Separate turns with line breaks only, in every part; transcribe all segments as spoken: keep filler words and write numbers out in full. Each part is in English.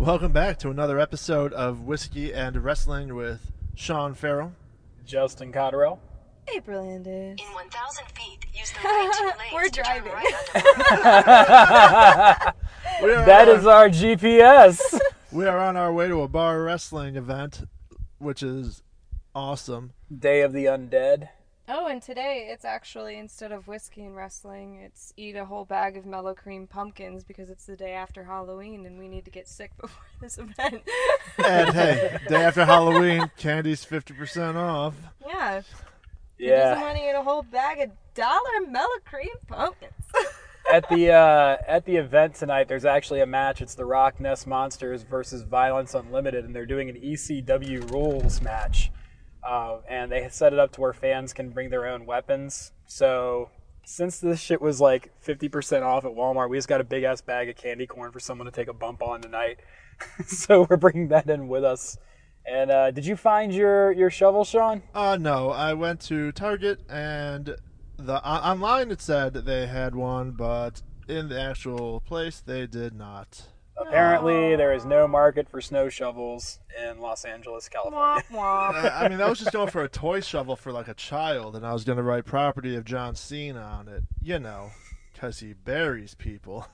Welcome back to another episode of Whiskey and Wrestling with Sean Farrell,
Justin Cotterell,
April Landis.
In one thousand feet, use the right two lanes
We're
to turn
driving.
right onto
we are,
That is our G P S.
we are on our way to a bar wrestling event, which is awesome.
Day of the Undead.
Oh, and today it's actually, instead of whiskey and wrestling, it's eat a whole bag of mellow cream pumpkins because it's the day after Halloween and we need to get sick before this event.
And hey, day after Halloween, candy's fifty percent off.
Yeah. Who doesn't
Yeah.
want to eat a whole bag of dollar mellow cream pumpkins?
At the uh, at the event tonight, there's actually a match. It's the Rock Nest Monsters versus Violence Unlimited, and they're doing an E C W rules match. Uh, and they set it up to where fans can bring their own weapons. So since this shit was like fifty percent off at Walmart, we just got a big ass bag of candy corn for someone to take a bump on tonight. So we're bringing that in with us. And uh, did you find your, your shovel, Sean?
Uh, no, I went to Target and the uh, online it said that they had one, but in the actual place they did not.
Apparently, there is no market for snow shovels in Los Angeles, California.
Womp womp.
I I mean, I was just going for a toy shovel for like a child, and I was going to write property of John Cena on it, you know, because he buries people.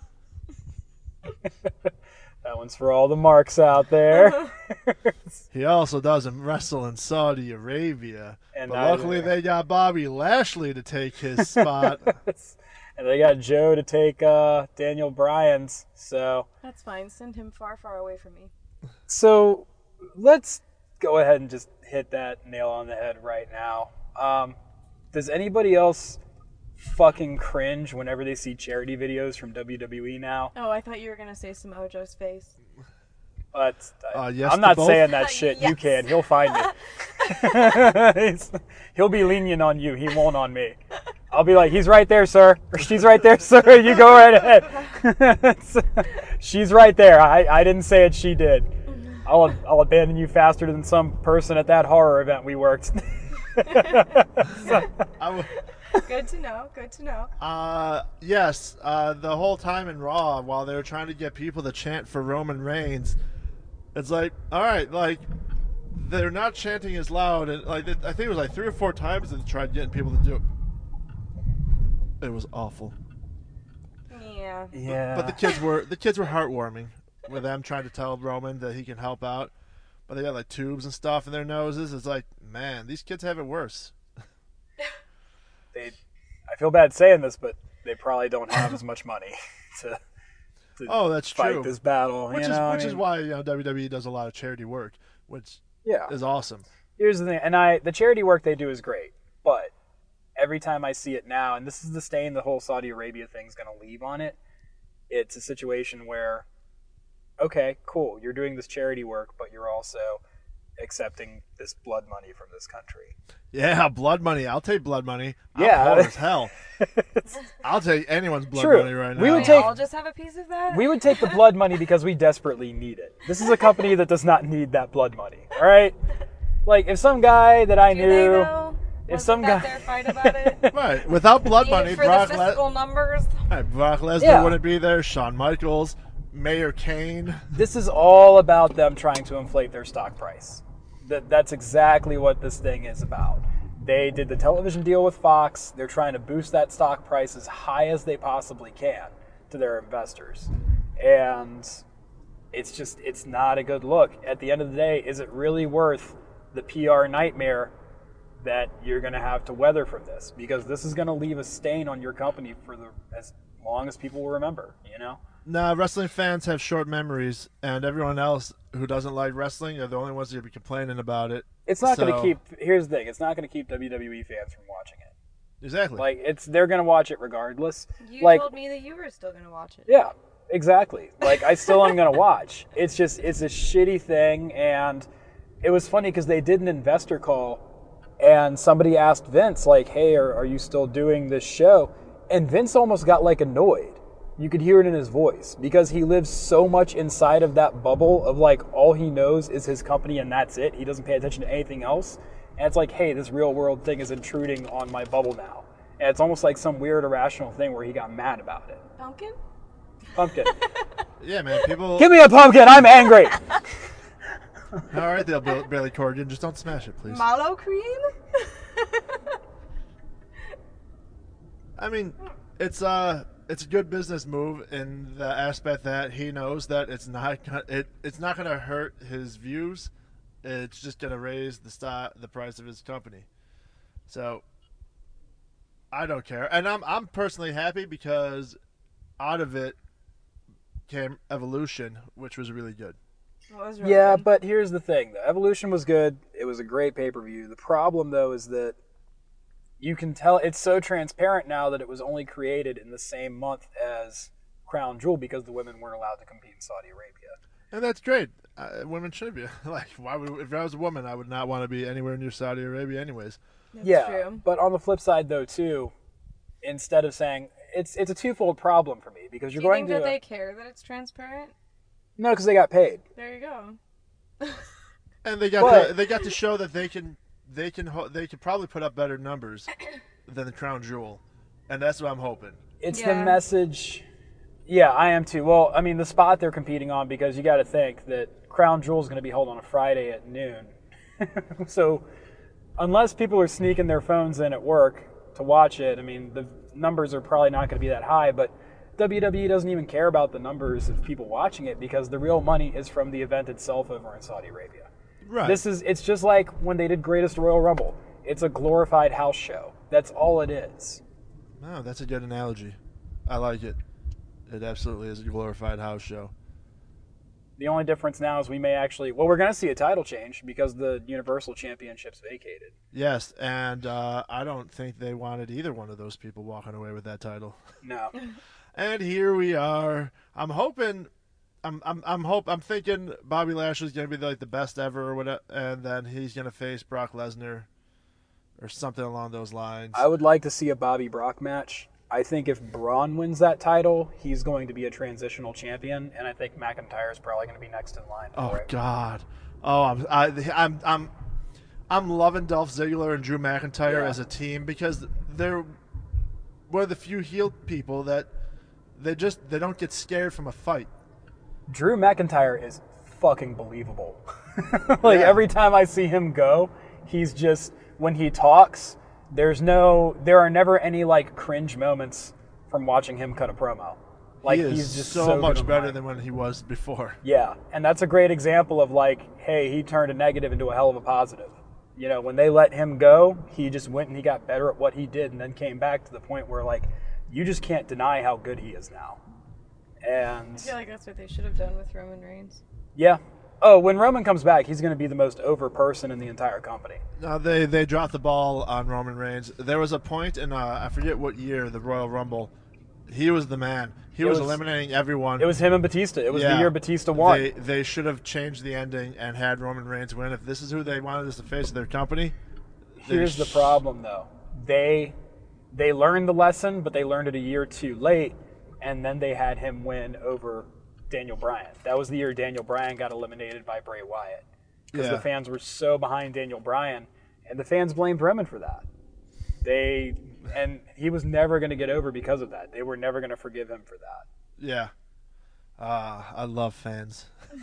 That one's for all the marks out there.
He also doesn't wrestle in Saudi Arabia.
And
but
neither-
luckily they got Bobby Lashley to take his spot.
And they got Joe to take uh, Daniel Bryan's. So,
That's fine. Send him far, far away from me.
so let's go ahead and just hit that nail on the head right now. Um, does anybody else fucking cringe whenever they see charity videos from W W E now?
Oh, I thought you were going to say Samojo's face.
But
Uh, yes
I'm
to
not
both.
saying that shit. You
Yes.
can. He'll find me. He's- He'll be lenient on you. He won't on me. I'll be like, he's right there, sir. Or she's right there, sir. You go right ahead. She's right there. I, I didn't say it. She did. I'll I'll abandon you faster than some person at that horror event we worked.
I w-
Good to know. Good to know.
uh, yes, uh, the whole time in Raw, while they were trying to get people to chant for Roman Reigns, it's like, all right, like, they're not chanting as loud. And like, I think it was like three or four times that they tried getting people to do it. It was awful.
Yeah.
Yeah.
But the kids were the kids were heartwarming with them trying to tell Roman that he can help out. But they got like tubes and stuff in their noses. It's like, man, these kids have it worse.
they, I feel bad saying this, but they probably don't have as much money to, to
Oh, that's
fight
true.
this battle.
Which
you
is
know? I
which is
mean,
why you know W W E does a lot of charity work, which
yeah.
is awesome.
Here's the thing, and I the charity work they do is great, but every time I see it now, and this is the stain the whole Saudi Arabia thing's going to leave on it, it's a situation where, okay, cool, you're doing this charity work, but you're also accepting this blood money from this country.
Yeah, blood money. I'll take blood money. I'm
Yeah.
poor as hell. I'll take anyone's blood
True.
money right now.
We would
We
take-
all just have a piece of that?
We would take the blood money because we desperately need it. This is a company that does not need that blood money, all right? Like, if some guy that I
Do they,
knew...
though?
if
Wasn't
some
that
guy-
their fight about it?
Right. Without blood
Need
money,
it for
Brock,
the
Le-
fiscal numbers?
right, Brock Lesnar
Yeah.
wouldn't be there. Shawn Michaels, Mayor Kane.
This is all about them trying to inflate their stock price. That that's exactly what this thing is about. They did the television deal with Fox. They're trying to boost that stock price as high as they possibly can to their investors. And it's just it's not a good look. At the end of the day, is it really worth the P R nightmare that you're going to have to weather from this? Because this is going to leave a stain on your company for the as long as people will remember, you know?
Nah, wrestling fans have short memories, and everyone else who doesn't like wrestling are the only ones that be complaining about it.
It's not going to
So-
keep. Here's the thing: it's not going to keep W W E fans from watching it.
Exactly.
Like it's, they're going to watch it regardless.
You
like,
told me that you were still going to watch it.
yeah, exactly. Like I still am going to watch. It's just, it's a shitty thing, and it was funny because they did an investor call, and somebody asked Vince, like, "Hey, are, are you still doing this show?" And Vince almost got like annoyed. You could hear it in his voice because he lives so much inside of that bubble of like all he knows is his company and that's it. He doesn't pay attention to anything else. And it's like, hey, this real world thing is intruding on my bubble now. And it's almost like some weird irrational thing where he got mad about it.
Pumpkin?
Pumpkin.
Yeah, man. People.
Give me a pumpkin. I'm angry.
All right, they'll Bailey Corgan. Just don't smash it, please.
Mallow cream?
I mean, it's uh, it's a good business move in the aspect that he knows that it's not gonna- it it's not going to hurt his views. It's just going to raise the st- the price of his company. So I don't care, and I'm I'm personally happy because out of it came Evolution, which was really good.
Well, that was really
Yeah,
good.
but here's the thing. The Evolution was good. It was a great pay-per-view. The problem, though, is that you can tell it's so transparent now that it was only created in the same month as Crown Jewel because the women weren't allowed to compete in Saudi Arabia.
And that's great. Uh, women should be like, why would if I was a woman, I would not want to be anywhere near Saudi Arabia, anyways.
That's
yeah,
true.
but on the flip side, though, too, instead of saying it's it's a twofold problem for me because
Do
you're
you
going
think
to
that they care that it's transparent?
no, because they got paid.
There you go.
And they got
But-
to, they got to show that they can they can ho- they could probably put up better numbers than the Crown Jewel, and that's what I'm hoping.
It's
Yeah.
the message. Yeah, I am too. Well, I mean, the spot they're competing on because you got to think that Crown Jewel is going to be held on a Friday at noon. So, unless people are sneaking their phones in at work to watch it, I mean, the numbers are probably not going to be that high. But W W E doesn't even care about the numbers of people watching it because the real money is from the event itself over in Saudi Arabia.
Right.
This is it's just like when they did Greatest Royal Rumble. It's a glorified house show. That's all it is.
No, that's a good analogy. I like it. It absolutely is a glorified house show.
The only difference now is we may actually well we're going to see a title change because the Universal Championship's vacated.
Yes, and uh, I don't think they wanted either one of those people walking away with that title.
No.
And here we are. I'm hoping. I'm I'm I'm hope I'm thinking Bobby Lashley's gonna be like the best ever or whatever, and then he's gonna face Brock Lesnar or something along those lines.
I would like to see a Bobby Brock match. I think if Braun wins that title, he's going to be a transitional champion, and I think McIntyre is probably going to be next in line for
oh
it.
God. Oh, I'm I, I'm I'm I'm loving Dolph Ziggler and Drew McIntyre
Yeah.
as a team because they're one of the few heel people that they just they don't get scared from a fight.
Drew McIntyre is fucking believable. Like
Yeah.
every time I see him go, he's just when he talks, there's no there are never any like cringe moments from watching him cut a promo. Like
he is
he's just
so,
so
much
good
better
online.
than when he was before.
Yeah, and that's a great example of like, hey, he turned a negative into a hell of a positive. You know, when they let him go, he just went and he got better at what he did and then came back to the point where like you just can't deny how good he is now. And
I feel like that's what they should have done with Roman Reigns.
yeah. Oh, when Roman comes back, he's going to be the most over person in the entire company.
No, they they dropped the ball on Roman Reigns. There was a point in uh, I forget what year, the Royal Rumble. He was the man. He
It
was,
was-
eliminating everyone.
It was him and Batista. It was the
Yeah.
year Batista won.
They they should have changed the ending and had Roman Reigns win. If this is who they wanted as the face of their company, they
Here's the
sh-
problem, though. They they learned the lesson, but they learned it a year too late, and then they had him win over Daniel Bryan. That was the year Daniel Bryan got eliminated by Bray Wyatt because
Yeah.
the fans were so behind Daniel Bryan, and the fans blamed Roman for that. They and he was never going to get over because of that. They were never going to forgive him for that.
Yeah. Uh, I love fans.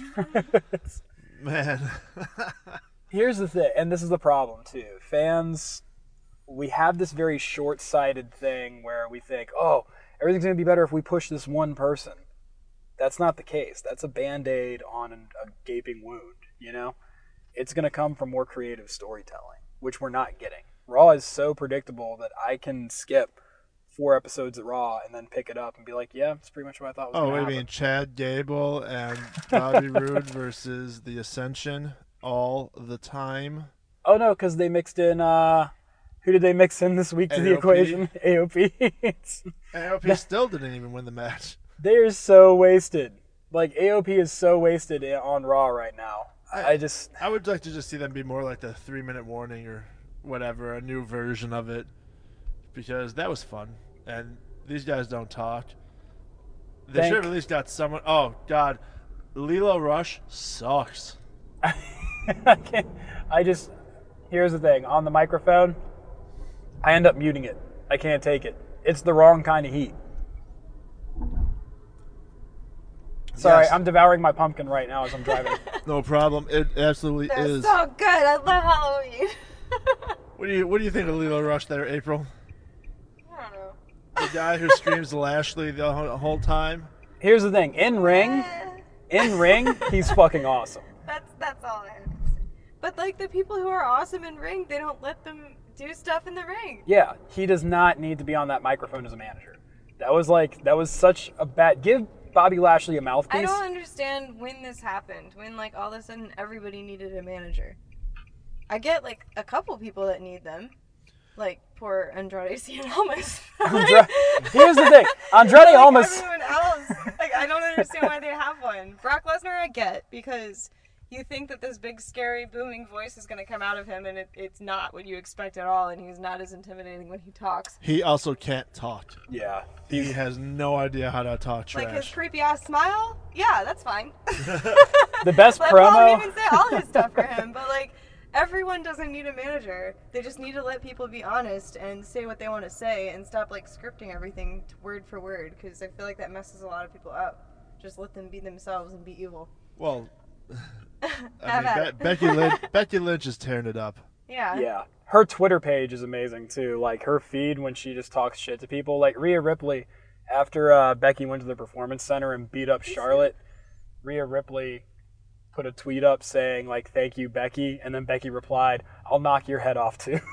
Man.
Here's the thing, and this is the problem too. Fans, we have this very short-sighted thing where we think, oh, everything's going to be better if we push this one person. That's not the case. That's a Band-Aid on an, a gaping wound, you know? It's going to come from more creative storytelling, which we're not getting. Raw is so predictable that I can skip four episodes of Raw and then pick it up and be like, yeah, that's pretty much what I thought was
Oh,
going
what
to
do
happen.
you mean? Chad Gable and Bobby Roode versus the Ascension all the time?
Oh, no, because they mixed in, uh, who did they mix in this week to the
A O P.
equation? A O P. It's-
A O P still didn't even win the match.
They're so wasted. Like, A O P is so wasted i- on Raw right now. I, I just,
I would like to just see them be more like the three minute warning or whatever, a new version of it, because that was fun. And these guys don't talk. They
Thank-
should have at least got someone. Oh God, Lilo Rush sucks.
I can't, I just, here's the thing. On the microphone, I end up muting it. I can't take it. It's the wrong kind of heat. Sorry,
Yes.
I'm devouring my pumpkin right now as I'm driving.
No problem. It absolutely
They're
is.
so good. I love Halloween.
What do you What do you think of Lilo Rush there, April?
I don't know.
The guy who screams Lashley the whole, whole time.
Here's the thing: in ring,
Eh,
in ring, he's fucking awesome.
That's that's all I have to say. But like the people who are awesome in ring, they don't let them do stuff in the ring.
Yeah, he does not need to be on that microphone as a manager. That was like that was such a bad. Give Bobby Lashley a
I
mouthpiece.
don't understand when this happened. When like all of a sudden everybody needed a manager. I get like a couple people that need them, like poor Andrade Cien Almas.
Andra- Here's the thing: Andrade
like
Almas.
everyone else, like I don't understand why they have one. Brock Lesnar, I get because you think that this big, scary, booming voice is going to come out of him, and it, it's not what you expect at all, and he's not as intimidating when he talks.
He also can't talk.
Yeah,
He has no idea how to talk trash.
Like his creepy ass smile, yeah, that's fine.
the best
But I
promo.
won't even say all his stuff for him, but like everyone doesn't need a manager. They just need to let people be honest and say what they want to say and stop like scripting everything to word for word because I feel like that messes a lot of people up. Just let them be themselves and be evil.
Well, I
Have
mean,
at
Be-
it.
Becky Lynch. Becky Lynch is tearing it up.
Yeah.
Yeah, her Twitter page is amazing too. Like her feed when she just talks shit to people. Like Rhea Ripley, after uh, Becky went to the Performance Center and beat up Charlotte, Rhea Ripley put a tweet up saying like "Thank you, Becky," and then Becky replied, "I'll knock your head off too."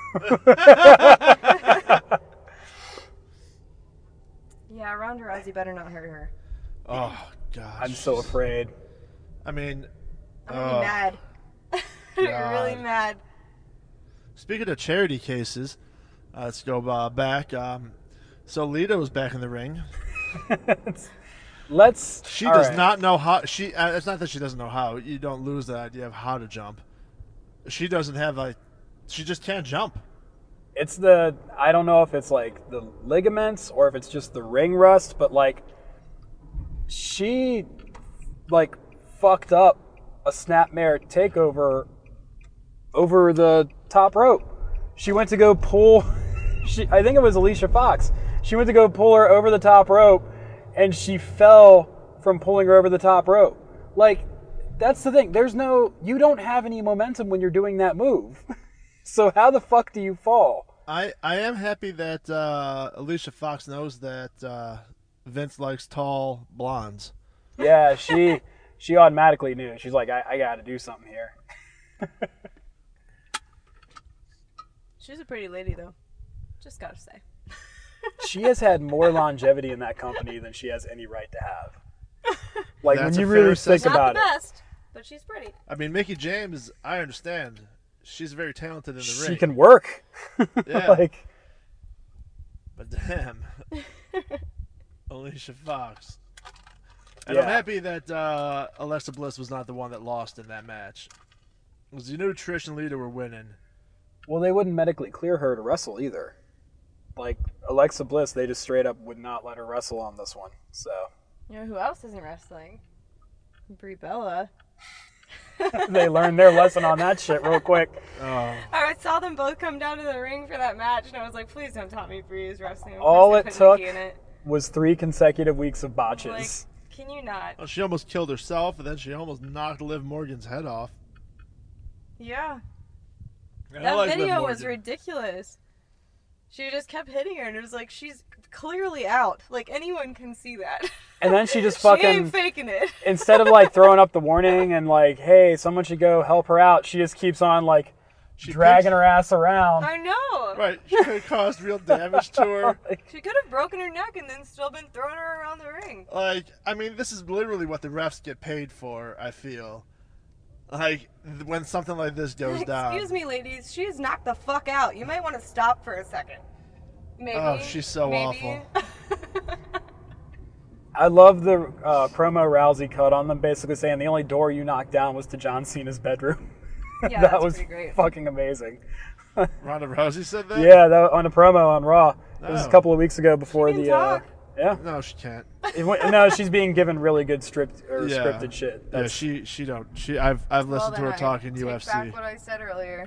Yeah, Ronda Rousey better not hurt her.
Oh gosh.
I'm so afraid.
I mean,
I'm
oh,
gonna be mad. I'm
God.
really mad.
Speaking of charity cases, uh, let's go uh, back. Um, so Lita was back in the ring.
Let's.
She
all
does
right.
not know how. She. Uh, it's not that she doesn't know how. You don't lose the idea of how to jump. She doesn't have like. She just can't jump.
It's the I don't know if it's like the ligaments or if it's just the ring rust, but like she like fucked up a snapmare takeover over the top rope. She went to go pull she I think it was Alicia Fox. She went to go pull her over the top rope and she fell from pulling her over the top rope. Like that's the thing. There's no you don't have any momentum when you're doing that move. So how the fuck do you fall?
I, I am happy that uh, Alicia Fox knows that uh, Vince likes tall blondes.
Yeah, she she automatically knew. She's like, I, I got to do something here.
She's a pretty lady though. Just gotta say.
She has had more longevity in that company than she has any right to have. Like
That's
when
a
you
fair
really think
assessment.
Not
about
the
it,
best, but she's pretty.
I mean, Mickey James, I understand. She's very talented in the
she
ring.
can work.
Yeah.
Like
But damn. Alicia Fox. And
Yeah.
I'm happy that uh, Alexa Bliss was not the one that lost in that match. Because you knew Trish and Lita were winning.
well, they wouldn't medically clear her to wrestle either. Like Alexa Bliss, they just straight up would not let her wrestle on this one. So
You know who else isn't wrestling? Brie Bella.
they learned their lesson on that shit real quick.
Oh.
I saw them both come down to the ring for that match, and I was like, please don't tell me Brie is wrestling. Of
All
course
it
they put
took
Nikki in it.
was three consecutive weeks of botches.
Like, can you not?
Well, she almost killed herself, and then she almost knocked Liv Morgan's head off.
Yeah.
And I
That
like Liv
video was
Morgan.
ridiculous. She just kept hitting her, and it was like, she's clearly out. Like, anyone can see that.
And then she just
She
fucking
ain't faking it.
instead of like throwing up the warning and like, hey, someone should go help her out, she just keeps on like
She
dragging
picks-
her ass around.
I know.
Right, she could have caused real damage to her.
She could have broken her neck and then still been throwing her around the ring.
Like, I mean, this is literally what the refs get paid for, I feel. Like, th- when something like this goes down.
Excuse me, ladies. She is knocked the fuck out. You might want to stop for a second. Maybe.
Oh, she's so
maybe.
I love the uh, promo Rousey cut on them, basically saying the only door you knocked down was to John Cena's bedroom.
Yeah,
that
that's
was
pretty great.
fucking amazing.
Ronda Rousey said that?
Yeah, that on a promo on Raw. It was a
Oh.
couple of weeks ago before
She can
the. Uh,
talk.
yeah,
No, she can't.
It went- no, she's being given really good stripped or
Yeah.
scripted shit.
Yeah,
That's,
she she don't. She I've I've
Well,
listened to
then
her
I
talk in
take
U F C.
back what I said earlier.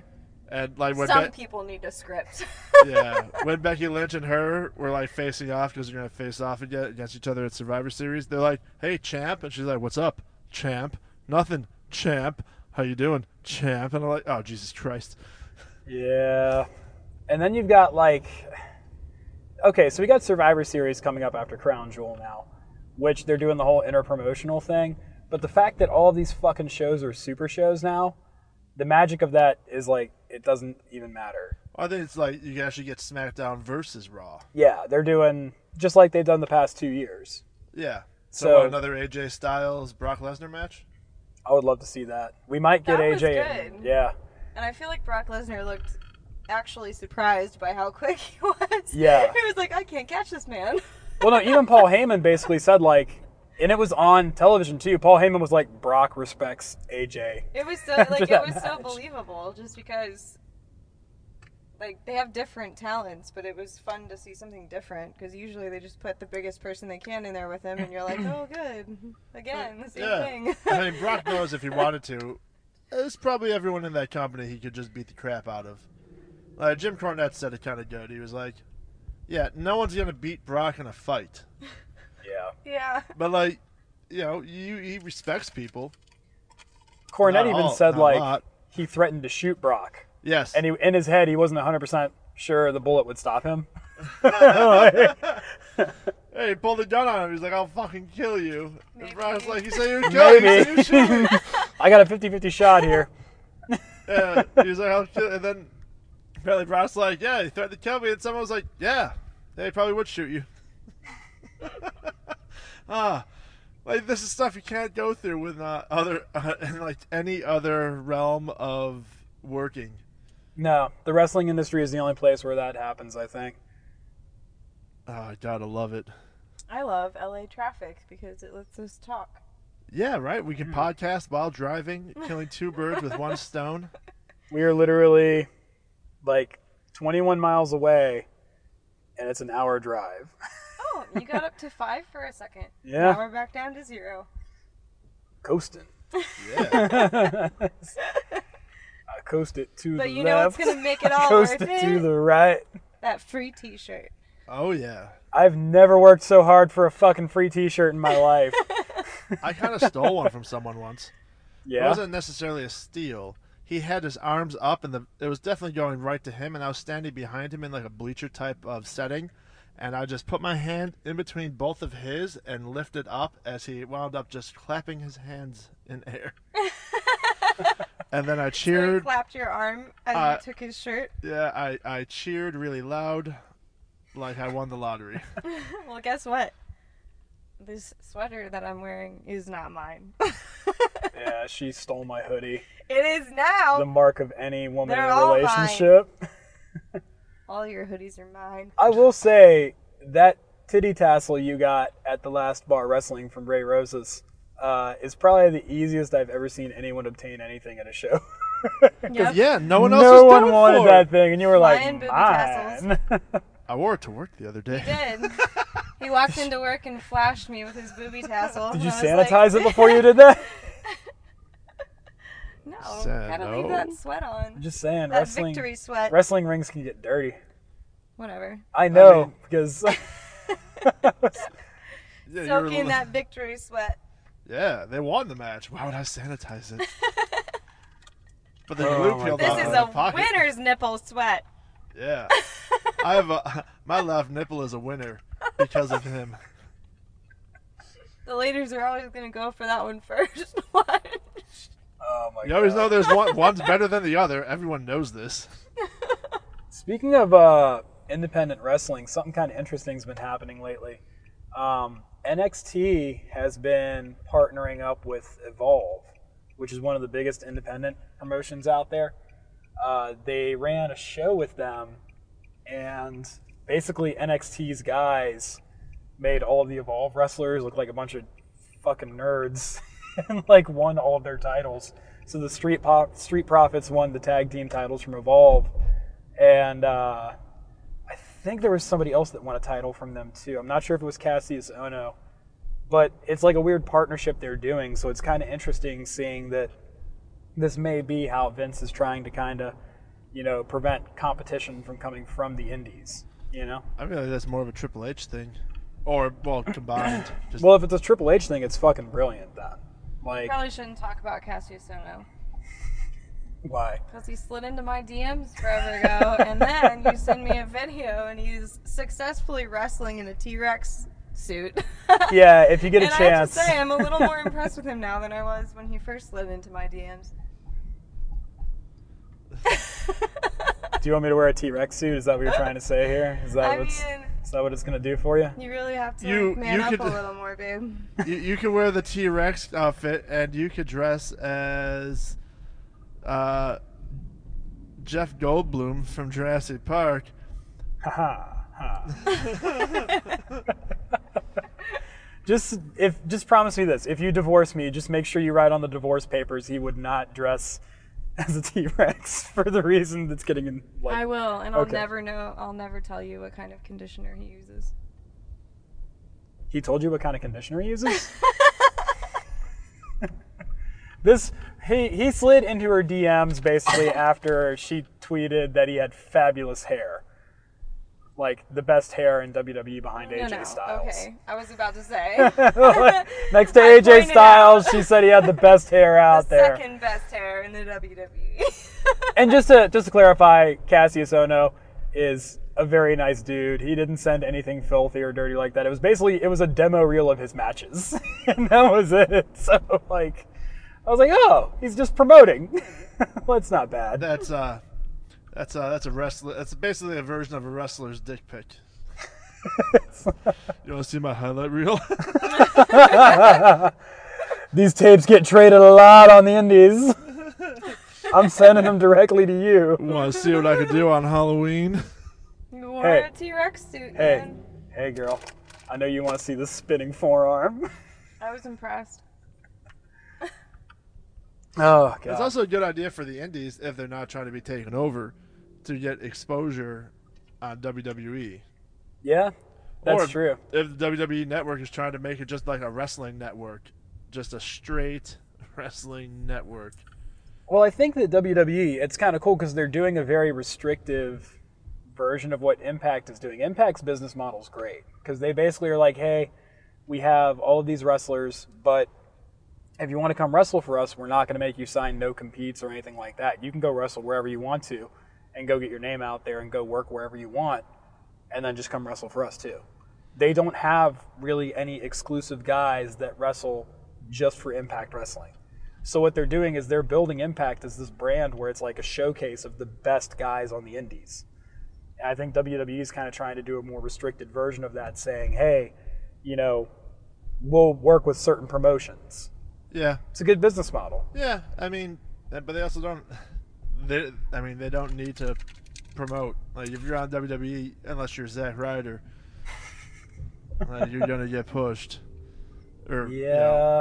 And like when
Some
Be-
people need a script.
yeah, when Becky Lynch and her were like facing off because they're gonna face off again against each other at Survivor Series, they're like, "Hey, champ," and she's like, "What's up, champ? Nothing, champ. How you doing, champ?" And I'm like, "Oh, Jesus Christ."
Yeah. And then you've got like, okay, so we got Survivor Series coming up after Crown Jewel now, which they're doing the whole inter-promotional thing. But the fact that all of these fucking shows are super shows now, the magic of that is like, it doesn't even matter.
I think it's like you can actually get SmackDown versus Raw.
Yeah, they're doing just like they've done the past two years.
Yeah. So,
So-
what, another A J Styles Brock Lesnar match?
I would love to see that. We might get
That was
A J in.
good.
Yeah.
And I feel like Brock Lesnar looked actually surprised by how quick he was.
Yeah.
He was like, I can't catch this man.
Well, no, even Paul Heyman basically said like, and it was on television too. Paul Heyman was like, Brock respects A J.
It was so like it
that
was so
match.
believable just because like they have different talents, but it was fun to see something different because usually they just put the biggest person they can in there with him and you're like, "Oh, good. Again, the same
Yeah.
thing."
I mean, Brock knows if he wanted to, there's probably everyone in that company he could just beat the crap out of. Like Jim Cornette said it kind of good. He was like, "Yeah, no one's gonna beat Brock in a fight."
Yeah.
Yeah.
But like, you know, you, he respects people.
Cornette
Not
even
all-
said
not a
like
lot.
he threatened to shoot Brock,
Yes.
and he in his head he wasn't one hundred percent sure the bullet would stop him.
Hey, he pulled a gun on him. He's like, "I'll fucking kill you."
Maybe.
And Brock's like, "You say you're killing me,
Maybe.
you shoot me."
I got a fifty-fifty shot here.
Yeah. He's like, "I'll kill," and then apparently Brock's like, "Yeah, he threatened to kill me," and someone was like, "Yeah, they probably would shoot you." Ah, like this is stuff you can't go through with uh, other uh, in like any other realm of working.
No, the wrestling industry is the only place where that happens, I think.
Oh, I gotta love it.
I love L A traffic because it lets us talk.
Yeah, right. We can podcast while driving, killing two birds with one stone.
We are literally like twenty-one miles away, and it's an hour drive.
Oh, you got up to five for a second.
Yeah.
Now we're back down to zero.
Coasting.
Yeah.
I coast it to
But
the
you know what's
left.
gonna make it
I
all
coast
worth
it
it?
to the right.
That free T-shirt.
Oh yeah.
I've never worked so hard for a fucking free T-shirt in my life.
I kind of stole one from someone once. It
Yeah.
wasn't necessarily a steal. He had his arms up, and the it was definitely going right to him. And I was standing behind him in like a bleacher type of setting, and I just put my hand in between both of his and lifted up as he wound up just clapping his hands in air. And then I
So you
cheered.
clapped your arm and
Uh,
you took his shirt.
Yeah, I, I cheered really loud, like I won the lottery.
Well, guess what? This sweater that I'm wearing is not mine.
Yeah, she stole my hoodie.
It is now.
The mark of any woman
They're
in a
all mine.
relationship.
All your hoodies are mine.
I will say that titty tassel you got at the last bar wrestling from Ray Rosas uh, is probably the easiest I've ever seen anyone obtain anything at a show.
Yep.
Yeah, no one else
no
was
one
doing
wanted
for
that
it.
thing, and you were
Flying
like,
booby tassels.
mine.
I wore it to work the other day.
He did. He walked into work and flashed me with his booby tassel.
Did you
and I was
sanitize
like,
it before you did that?
No,
Said
gotta
no.
leave that sweat on.
I'm just saying,
That
wrestling
victory sweat.
wrestling rings can get dirty.
Whatever.
I know
mean-
because
Yeah, you were
Soaking
li-
that victory sweat.
Yeah, they won the match. Why would I sanitize it? But the
Oh
glue
my
peeled
This
off
is
in
a
the pocket.
winner's nipple sweat.
Yeah, I have a my left nipple is a winner because of him.
The ladies are always gonna go for that one first. What?
oh my
You always
God.
know there's one one's better than the other. Everyone knows this.
Speaking of uh, independent wrestling, something kind of interesting has been happening lately. Um, N X T has been partnering up with Evolve, which is one of the biggest independent promotions out there. Uh, they ran a show with them, and basically N X T's guys made all of the Evolve wrestlers look like a bunch of fucking nerds and like won all of their titles. So the Street Pop, Street Profits won the tag team titles from Evolve, and uh, I think there was somebody else that won a title from them too. I'm not sure if it was Cassius Ono, but it's like a weird partnership they're doing. So it's kind of interesting seeing that this may be how Vince is trying to kind of you know, prevent competition from coming from the indies, you know?
I feel like that's more of a Triple H thing. Or, well, combined. Just,
Well, if it's a Triple H thing, it's fucking brilliant, then. Like,
Probably shouldn't talk about Cassius Ohno.
why?
Because he slid into my D Ms forever ago, and then you send me a video, and he's successfully wrestling in a T-Rex suit.
Yeah, if you get a
and
chance.
I have to say, I'm a little more impressed with him now than I was when he first slid into my D Ms.
Do you want me to wear a T-Rex suit? Is that what you're trying to say here? Is that
I
what's
mean,
is that what it's gonna do for you?
you really have to
You-
like, man
you
up
could-
a little more, babe.
you, you can wear the T-Rex outfit, and you could dress as uh, Jeff Goldblum from Jurassic Park.
Ha ha. Just if just promise me this: if you divorce me, just make sure you write on the divorce papers he would not dress as a T-Rex for the reason that's getting in. Like,
I will, and I'll
Okay.
never know. I'll never tell you what kind of conditioner he uses.
he told you what kind of conditioner he uses. This he he slid into her D Ms basically after she tweeted that he had fabulous hair, like the best hair in W W E behind
No,
A J
no.
Styles.
Okay, I was about to say.
Next to
I
A J
pointed
Styles,
out
she said he had the best hair out
the
there.
second best hair in the W W E.
And just to just to clarify, Cassius Ohno is a very nice dude. He didn't send anything filthy or dirty like that. It was basically it was a demo reel of his matches, and that was it. So like, I was like, oh, he's just promoting. Well, it's not bad.
That's uh, that's uh, that's a wrestler. That's basically a version of a wrestler's dick pic. You want to see my highlight reel?
These tapes get traded a lot on the indies. I'm sending them directly to you.
Want to see what I could do on Halloween?
You wore
Hey.
a T-Rex suit,
Hey,
man.
hey, girl. I know you want to see the spinning forearm.
I was impressed.
Oh god.
It's also a good idea for the indies if they're not trying to be taken over to get exposure on W W E.
Yeah, that's
Or
true.
If the W W E network is trying to make it just like a wrestling network, just a straight wrestling network.
Well, I think that W W E, it's kind of cool because they're doing a very restrictive version of what Impact is doing. Impact's business model is great because they basically are like, hey, we have all of these wrestlers, but if you want to come wrestle for us, we're not going to make you sign no competes or anything like that. You can go wrestle wherever you want to and go get your name out there and go work wherever you want and then just come wrestle for us too. They don't have really any exclusive guys that wrestle just for Impact Wrestling. So what they're doing is they're building Impact as this brand where it's like a showcase of the best guys on the indies. And I think W W E is kind of trying to do a more restricted version of that, saying, hey, you know, we'll work with certain promotions.
Yeah,
It's a good business model.
yeah. I mean, but they also don't. They, I mean, they don't need to promote. Like if you're on W W E, unless you're Zack Ryder, uh, you're gonna get pushed. Or
Yeah.
you know,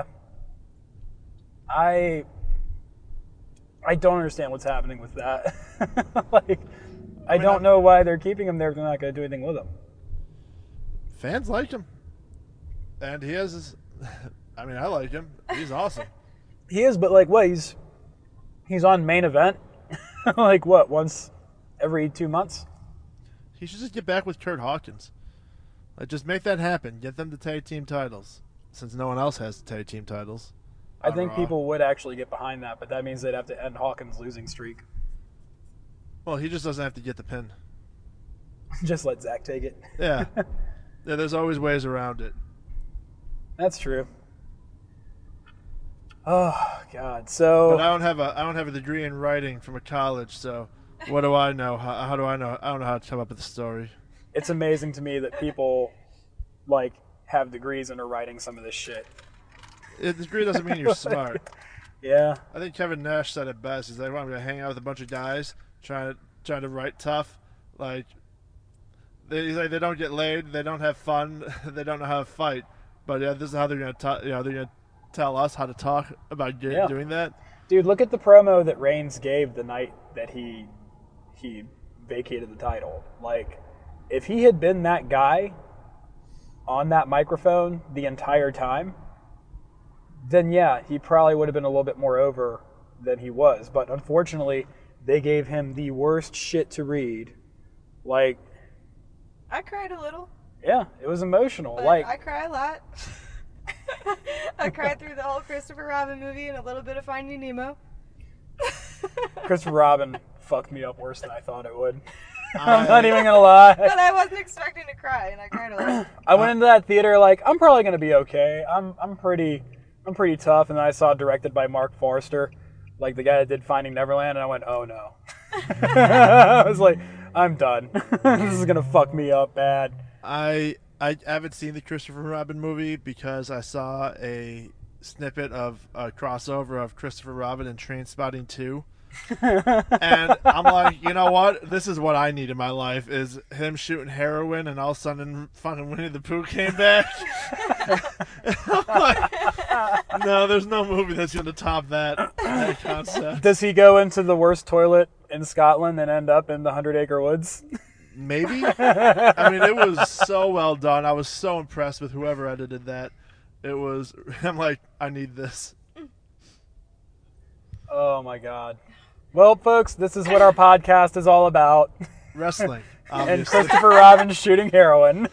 I I don't understand what's happening with that. Like, I,
mean,
don't
I'm-
know why they're keeping him there if they're not going to do anything with him.
fans like him, and he has. His, I mean, I like him. He's awesome.
He is, but like, what? He's he's on main event, like what? Once every two months.
He should just get back with Kurt Hawkins. Like, just make that happen. Get them the tag team titles, since no one else has the tag team titles.
I
on
think
Raw.
people would actually get behind that, but that means they'd have to end Hawkins' losing streak.
Well, he just doesn't have to get the pin.
Just let Zach take it.
Yeah. Yeah. There's always ways around it.
That's true. Oh God! So
But I don't have a I don't have a degree in writing from a college, so what do I know? How, how do I know? I don't know how to come up with a story.
it's amazing to me that people like have degrees and are writing some of this shit.
A degree doesn't mean you're smart.
Yeah.
I think Kevin Nash said it best. He's like, well, I'm going to hang out with a bunch of guys trying to trying to write tough. Like, they he's like they don't get laid, they don't have fun, they don't know how to fight. But yeah, this is how they're going to talk. You know, they're going to tell us how to talk about get,
Yeah.
doing that.
Dude, look at the promo that Reigns gave the night that he he vacated the title. Like, if he had been that guy on that microphone the entire time, then yeah, he probably would have been a little bit more over than he was. But unfortunately, They gave him the worst shit to read. Like,
I cried a little.
yeah, it was emotional.
But
like,
I cry a lot. I cried through the whole Christopher Robin movie and a little bit of Finding Nemo.
Christopher Robin fucked me up worse than I thought it would.
I-
I'm not even gonna lie.
But I wasn't expecting to cry, and I cried a lot.
I went into that theater like I'm probably gonna be okay. I'm I'm pretty I'm pretty tough, and then I saw it directed by Mark Forster, like the guy that did Finding Neverland, and I went, oh no. I was like, I'm done. This is gonna fuck me up bad.
I I haven't seen the Christopher Robin movie because I saw a snippet of a crossover of Christopher Robin and Trainspotting two. And I'm like, you know what? This is what I need in my life is him shooting heroin and all of a sudden fucking Winnie the Pooh came back. I'm like, no, there's no movie that's going to top that, that concept.
Does he go into the worst toilet in Scotland and end up in the Hundred Acre Woods?
Maybe. I mean, it was so well done. I was so impressed with whoever edited that. It was, I'm like, I need this.
Oh my god. Well, folks, this is what our podcast is all about.
Wrestling,
And
obviously.
Christopher Robin shooting heroin.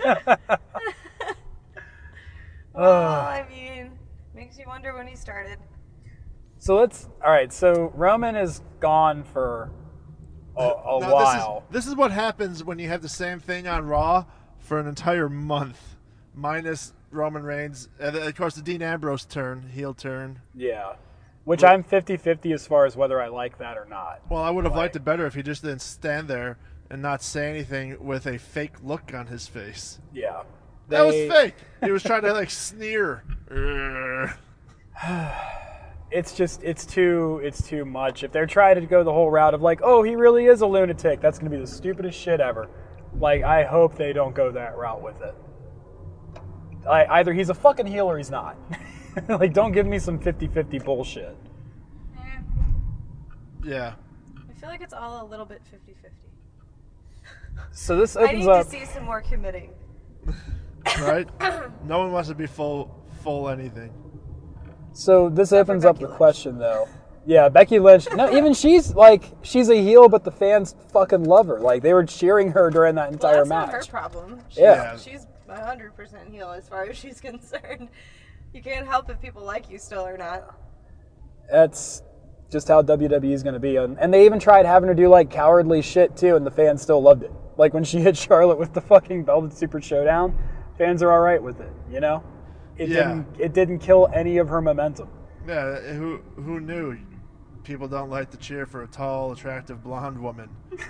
Well, I mean, makes you wonder when he started.
So let's. All right. So Roman is gone for a, a
Now,
while.
This is, this is what happens when you have the same thing on Raw for an entire month, minus Roman Reigns. And of course, the Dean Ambrose turn, heel turn.
Yeah. Which I'm fifty-fifty as far as whether I like that or not.
Well, I would have
Like-
liked it better if he just didn't stand there and not say anything with a fake look on his face.
Yeah.
That was
They-
fake. He was trying to like sneer. Urgh.
It's just it's too it's too much. If they're trying to go the whole route of like, oh, he really is a lunatic, that's gonna be the stupidest shit ever. Like, I hope they don't go that route with it. I, either he's a fucking heel or he's not. Like, don't give me some fifty-fifty bullshit.
Eh,
Yeah.
I feel like it's all a little bit fifty-fifty.
So this
I
opens
need
up.
to see some more committing.
Right? No one wants to be full full anything.
So this
Except for
opens up
Becky
the
Lynch.
question, though. Yeah, Becky Lynch. No, even she's like she's a heel, but the fans fucking love her. Like, they were cheering her during that
Well,
entire
that's
match.
not her problem. She's,
Yeah.
She's one hundred percent heel as far as she's concerned. You can't help if people like you still or not.
That's just how W W E is going to be. And, and they even tried having her do like cowardly shit too, and the fans still loved it. Like when she hit Charlotte with the fucking Velvet Super Showdown, fans are all right with it. You know, it
Yeah.
didn't it didn't kill any of her momentum.
Yeah, who who knew? People don't like to cheer for a tall, attractive blonde woman.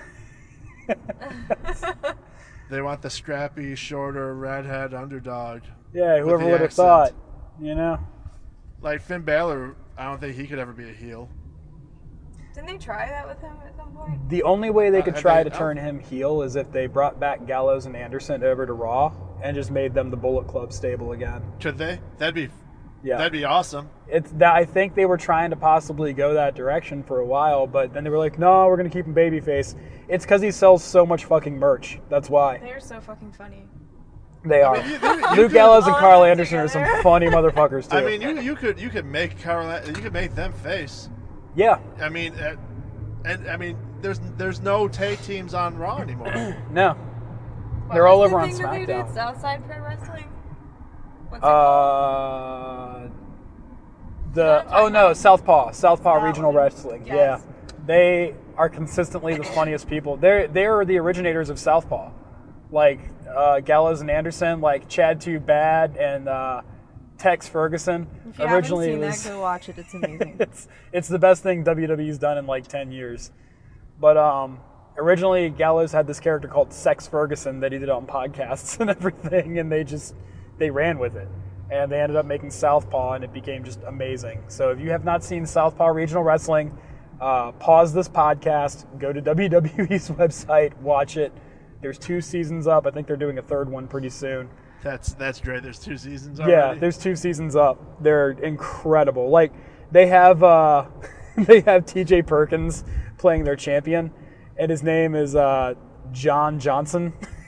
They want the scrappy, shorter, redhead underdog.
Yeah,
With
whoever
the
would have
accent.
thought. You know,
Like Finn Balor, I don't think he could ever be a heel.
Didn't they try that with him at some point?
the only way they
Uh,
could
have
try
they-
to turn him heel is if they brought back Gallows and Anderson over to Raw and just made them the Bullet Club stable again.
Could they? That'd be
Yeah.
that'd be awesome.
It's that I think they were trying to possibly go that direction for a while, but then they were like, "No, we're gonna keep him babyface." It's because he sells so much fucking merch. That's why
They're so fucking funny.
they are.
you- you- you
Luke
could-
Gallows and
all
Carl
of them
Anderson are some
together.
funny motherfuckers too.
I mean, you you could you could make Carl you could make them face.
yeah,
I mean, uh, and I mean, there's there's no tag teams on Raw anymore.
no,
What
they're all
was
over
the
on
thing that they did?
SmackDown.
Southside Pro Wrestling? What's it called?
Uh, the
Southpaw.
oh no, Southpaw, Southpaw
That
Regional
one.
Wrestling.
Yes.
Yeah, they are consistently the funniest people. They're they are the originators of Southpaw, like uh, Gallows and Anderson, like Chad Too Bad and uh, Tex Ferguson.
If you
Originally,
haven't seen
it was,
that, go watch it. It's amazing.
it's it's the best thing W W E's done in like ten years. But um, originally Gallows had this character called Sex Ferguson that he did on podcasts and everything, and they just they ran with it, and they ended up making Southpaw, and it became just amazing. So if you have not seen Southpaw Regional Wrestling, uh, pause this podcast, go to W W E's website, watch it. There's two seasons up. I think they're doing a third one pretty soon.
That's that's great. There's two seasons already.
Yeah, there's two seasons up. They're incredible. Like they have uh they have T J Perkins playing their champion, and his name is uh John Johnson.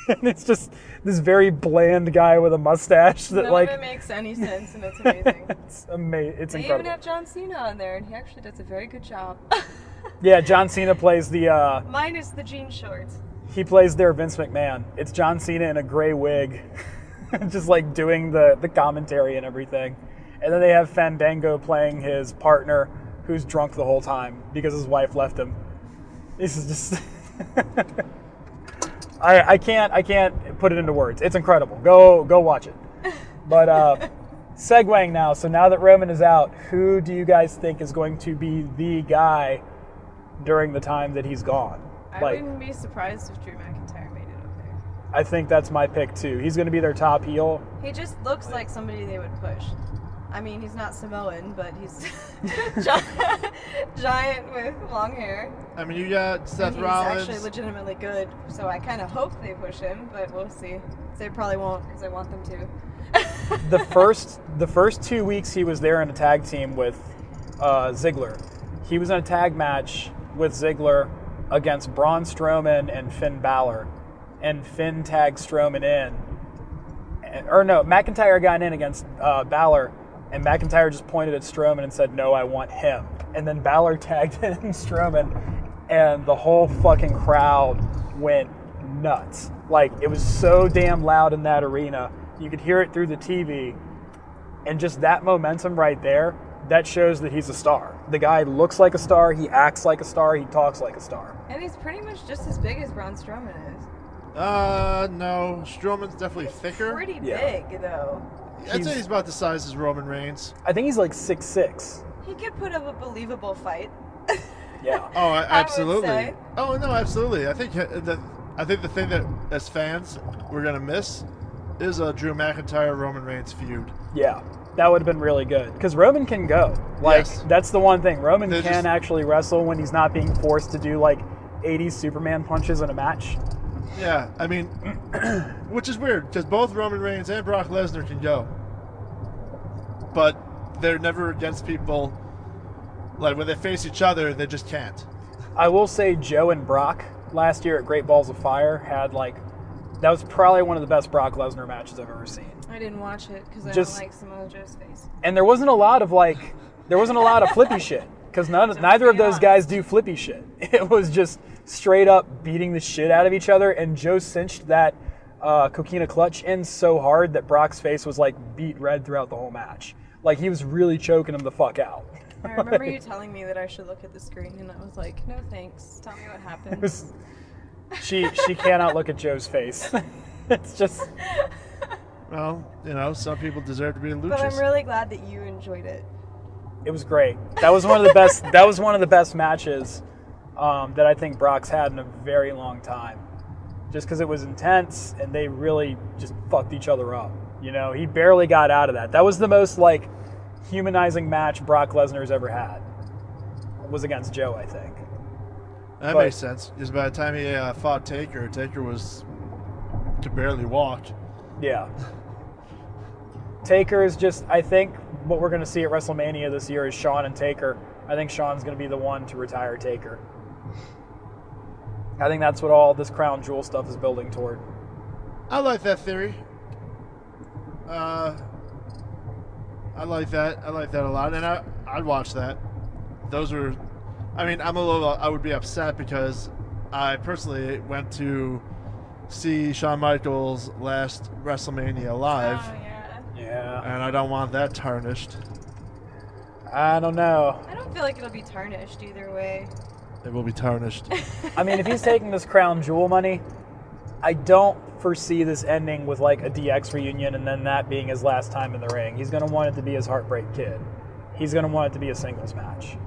and it's just this very bland guy with a mustache that
None
like
of it makes any sense, and it's amazing.
it's amazing. It's
They
incredible.
even have John Cena on there, and he actually does a very good job.
Yeah, John Cena plays the. Uh,
Minus the jean shorts.
he plays their Vince McMahon. It's John Cena in a gray wig, just like doing the the commentary and everything. And then they have Fandango playing his partner, who's drunk the whole time because his wife left him. This is just. I, I can't I can't put it into words. It's incredible. Go go watch it. But uh, segueing now. So now that Roman is out, who do you guys think is going to be the guy during the time that he's gone?
I
Like,
wouldn't be surprised if Drew McIntyre made it up there.
I think that's my pick too. He's going to be their top heel.
He just looks like somebody they would push. I mean, he's not Samoan, but he's gi- giant with long hair.
I mean, you got Seth
and he's
Rollins.
actually legitimately good, so I kind of hope they push him, but we'll see. They probably won't because I want them to.
The first the first two weeks he was there in a tag team with uh, Ziggler. He was in a tag match with Ziggler against Braun Strowman and Finn Balor, and Finn tagged Strowman in, and, or no, McIntyre got in against uh, Balor, and McIntyre just pointed at Strowman and said, "No, I want him." And then Balor tagged in Strowman, and the whole fucking crowd went nuts. Like, it was so damn loud in that arena. You could hear it through the T V, and just that momentum right there, that shows that he's a star. The guy looks like a star, he acts like a star, he talks like a star.
And he's pretty much just as big as Braun Strowman is.
Uh, no. Strowman's definitely
He's
thicker.
pretty
Yeah.
big, though.
I'd
He's-
say he's about the size as Roman Reigns.
I think he's like six six.
He could put up a believable fight.
Yeah.
Oh, I,
I would
absolutely.
say.
Oh no, absolutely. I think that I think the thing that as fans we're gonna miss is a Drew McIntyre Roman Reigns feud.
Yeah. That would have been really good. Because Roman can go. Like,
Yes.
that's the one thing. Roman
They're
can
just-
actually wrestle when he's not being forced to do like eighties Superman punches in a match.
Yeah, I mean, which is weird because both Roman Reigns and Brock Lesnar can go, but they're never against people. Like when they face each other, they just can't.
I will say Joe and Brock last year at Great Balls of Fire had like, that was probably one of the best Brock Lesnar matches I've ever seen.
I didn't watch it because I
Just-
don't like Samoa Joe's face.
And there wasn't a lot of like, there wasn't a lot of flippy shit because none, neither of
be
those
honest.
guys do flippy shit. It was just straight up beating the shit out of each other, and Joe cinched that uh, coquina clutch in so hard that Brock's face was like beat red throughout the whole match. Like he was really choking him the fuck out.
I remember you telling me that I should look at the screen, and I was like, no thanks. Tell me what
It
happened.
was- she she cannot look at Joe's face. It's just
Well, you know, some people deserve to be in
But I'm
luchas.
really glad that you enjoyed it.
it was great. That was one of the best. That was one of the best matches um, that I think Brock's had in a very long time. Just because it was intense and they really just fucked each other up. You know, he barely got out of that. That was the most like humanizing match Brock Lesnar's ever had. It was against Joe, I think.
That
but-
makes sense. Because by the time he uh, fought Taker, Taker was could barely walk.
Yeah. Taker is just, I think what we're going to see at WrestleMania this year is Shawn and Taker. I think Shawn's going to be the one to retire Taker. I think that's what all this crown jewel stuff is building toward.
I like that theory. Uh, I like that. I like that a lot, and I I'd watch that. Those were, I mean, I'm a little. I would be upset because I personally went to see Shawn Michaels last WrestleMania live,
Oh, yeah.
Yeah.
and I don't want that tarnished.
I don't know.
I don't feel like it'll be tarnished either way.
It will be tarnished.
I mean, if he's taking this crown jewel money, I don't foresee this ending with like a D X reunion and then that being his last time in the ring. He's going to want it to be his Heartbreak Kid. He's going to want it to be a singles match.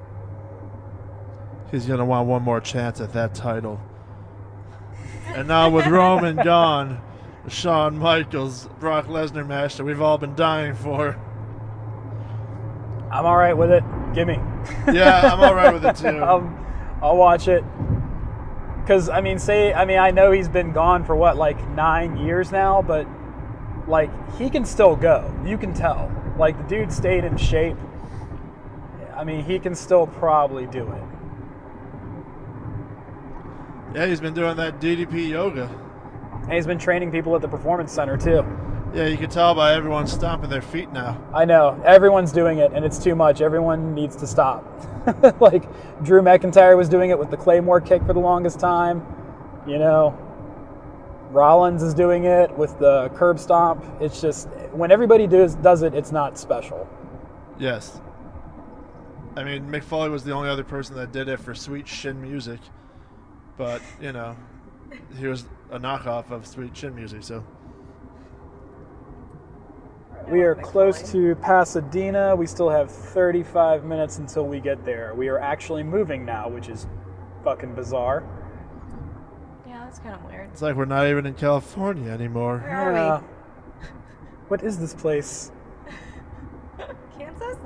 He's gonna want one more chance at that title. And now with Roman gone, the Shawn Michaels Brock Lesnar match that we've all been dying for.
I'm all right with it. Gimme.
Yeah, I'm all right with it too.
um, I'll watch it. Because, I mean, say, I mean, I know he's been gone for what, like nine years now, but, like, he can still go. You can tell. Like, the dude stayed in shape. I mean, he can still probably do it.
Yeah, he's been doing that D D P yoga.
And he's been training people at the Performance Center, too.
Yeah, you can tell by everyone stomping their feet now.
I know. Everyone's doing it, and it's too much. Everyone needs to stop. Like, Drew McIntyre was doing it with the Claymore kick for the longest time. You know, Rollins is doing it with the curb stomp. It's just, when everybody does, does it, it's not special.
Yes. I mean, Mick Foley was the only other person that did it for Sweet Chin Music. But, you know, he was a knockoff of Sweet Chin Music, so...
We are close to Pasadena. We still have thirty-five minutes until we get there. We are actually moving now, which is fucking bizarre.
Yeah, that's kind of weird.
It's like we're not even in California anymore.
Where are
Yeah. What is this place?
we? Kansas?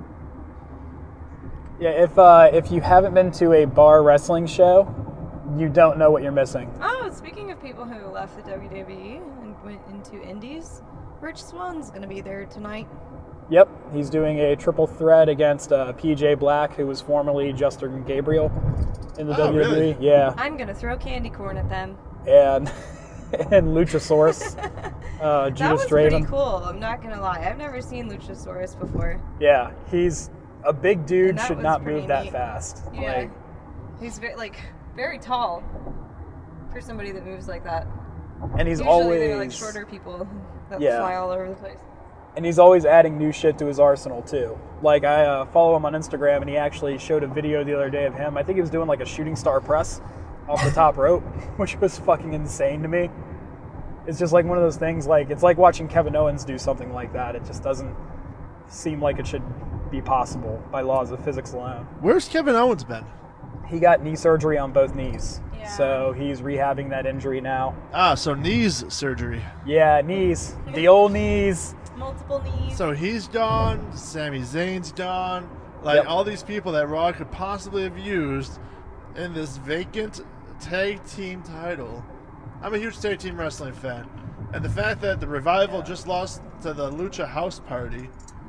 Yeah, if uh, if you haven't been to a bar wrestling show, you don't know what you're missing.
Oh, speaking of people who left the W W E and went into indies, Rich Swan's going to be there tonight.
Yep, he's doing a triple threat against uh, P J Black, who was formerly Justin Gabriel in the
Oh,
W W E.
really?
Yeah,
I'm going to throw candy corn at them.
and and Luchasaurus, uh,
That
Judas
was pretty
Draven.
cool, I'm not going to lie. I've never seen Luchasaurus before.
Yeah, he's a big dude.
And that
Should
was
not
pretty
move that
neat.
fast.
Yeah.
Like,
He's very, like, very tall for somebody that moves like that.
and he's
Usually
always
they're like shorter people that
Yeah.
fly all over the place.
and he's always adding new shit to his arsenal too. Like I uh, follow him on Instagram, and he actually showed a video the other day of him. I think he was doing like a shooting star press off the top rope, which was fucking insane to me. It's just like one of those things. Like it's like watching Kevin Owens do something like that. It just doesn't seem like it should be possible by laws of physics alone.
Where's Kevin Owens been?
He got knee surgery on both knees,
Yeah.
so he's rehabbing that injury now.
Ah, so knees surgery.
Yeah, knees, the old knees.
Multiple knees.
So he's gone, Sami Zayn's gone. Like,
Yep.
all these people that Raw could possibly have used in this vacant tag team title. I'm a huge tag team wrestling fan. And the fact that the Revival just lost to the Lucha House Party,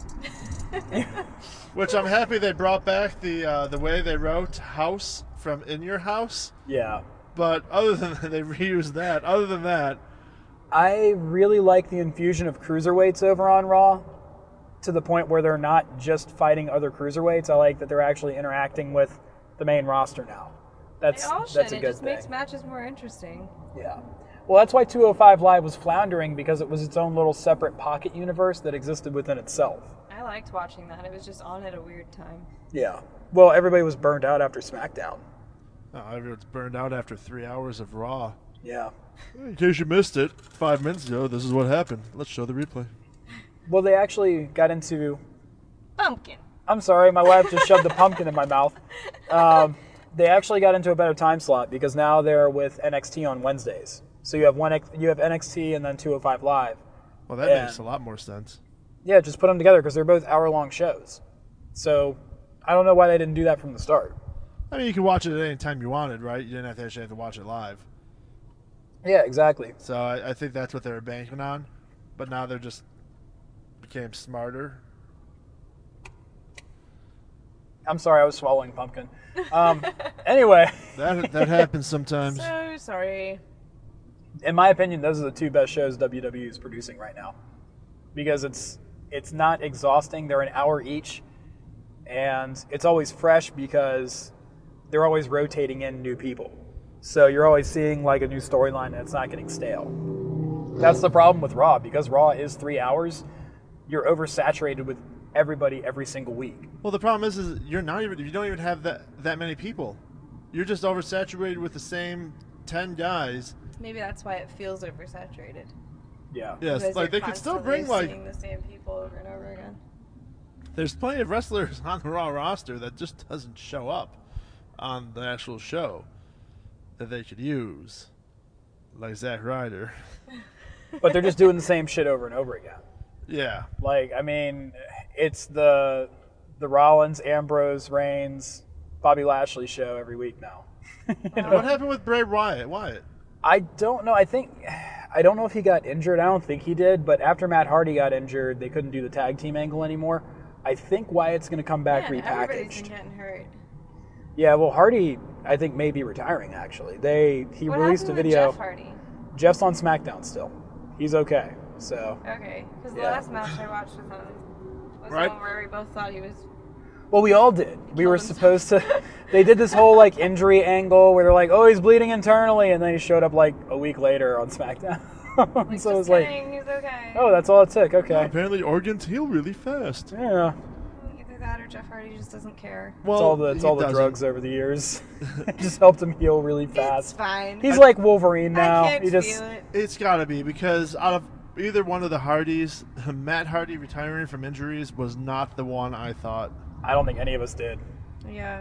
which I'm happy they brought back the uh, the way they wrote house from In Your House.
Yeah.
But other than that, they reused that. Other than that,
I really like the infusion of cruiserweights over on Raw to the point where they're not just fighting other cruiserweights. I like that they're actually interacting with the main roster now. That's
They all should.
that's a
It
good
just
thing.
makes matches more interesting.
Yeah. Well, that's why two oh five Live was floundering, because it was its own little separate pocket universe that existed within itself.
I liked watching that. It was just on at a weird time.
Yeah. Well, everybody was burned out after SmackDown.
oh, everyone's burned out after three hours of Raw.
Yeah.
In case you missed it, five minutes ago, this is what happened. Let's show the replay.
Well, they actually got into...
Pumpkin.
I'm sorry, my wife just shoved a pumpkin in my mouth. Um, they actually got into a better time slot because now they're with N X T on Wednesdays. So you have one, you have N X T and then two oh five Live.
Well, that
Yeah.
makes a lot more sense.
Yeah, just put them together because they're both hour-long shows. So I don't know why they didn't do that from the start.
I mean, you could watch it at any time you wanted, right? You didn't have to actually have to watch it live.
Yeah, exactly.
So I, I think that's what they were banking on. But now they're just became smarter.
I'm sorry, I was swallowing pumpkin. Um, anyway,
That that happens sometimes.
So sorry.
in my opinion, those are the two best shows W W E is producing right now, because it's it's not exhausting. They're an hour each, and it's always fresh because they're always rotating in new people. So you're always seeing like a new storyline, and it's not getting stale. That's the problem with Raw, because Raw is three hours. You're oversaturated with everybody every single week.
Well, the problem is, is you're not even you don't even have that that many people. You're just oversaturated with the same ten guys.
Maybe that's why it feels oversaturated.
Yeah.
Yes,
Because
like
you're
they could still
constantly
bring like
seeing the same people over and over again.
there's plenty of wrestlers on the Raw roster that just doesn't show up on the actual show that they could use, like Zack Ryder.
But they're just doing the same shit over and over again.
Yeah,
Like, I mean, it's the the Rollins, Ambrose, Reigns, Bobby Lashley show every week now. You know?
what happened with Bray Wyatt? Wyatt?
I don't know. I think I don't know if he got injured. I don't think he did. But after Matt Hardy got injured, they couldn't do the tag team angle anymore. I think Wyatt's going to come back
Man, everybody's been
repackaged.
getting hurt.
Yeah, well, Hardy, I think may be retiring. Actually, they he
What
released a
happened with
video.
Jeff Hardy?
Jeff's on SmackDown still. He's okay. So.
Okay, because the
Yeah.
last match I watched with him was
Right.
the one where we both thought he was.
Well, we all did. We
Killed
were
himself.
supposed to. They did this whole like injury angle where they're like, "Oh, he's bleeding internally," and then he showed up like a week later on SmackDown.
Like,
so it was
just
like,
kidding, he's okay.
"Oh, that's all it took." Okay.
Apparently, organs heal really fast.
Yeah.
Either that or Jeff Hardy just doesn't care.
Well,
It's all the it's
he
all the
doesn't.
drugs over the years. It just helped him heal really
It's
fast.
fine.
He's like Wolverine now.
I can't
he just
feel it.
It's got to be because out of either one of the Hardys, Matt Hardy retiring from injuries was not the one I thought.
I don't think any of us did.
Yeah.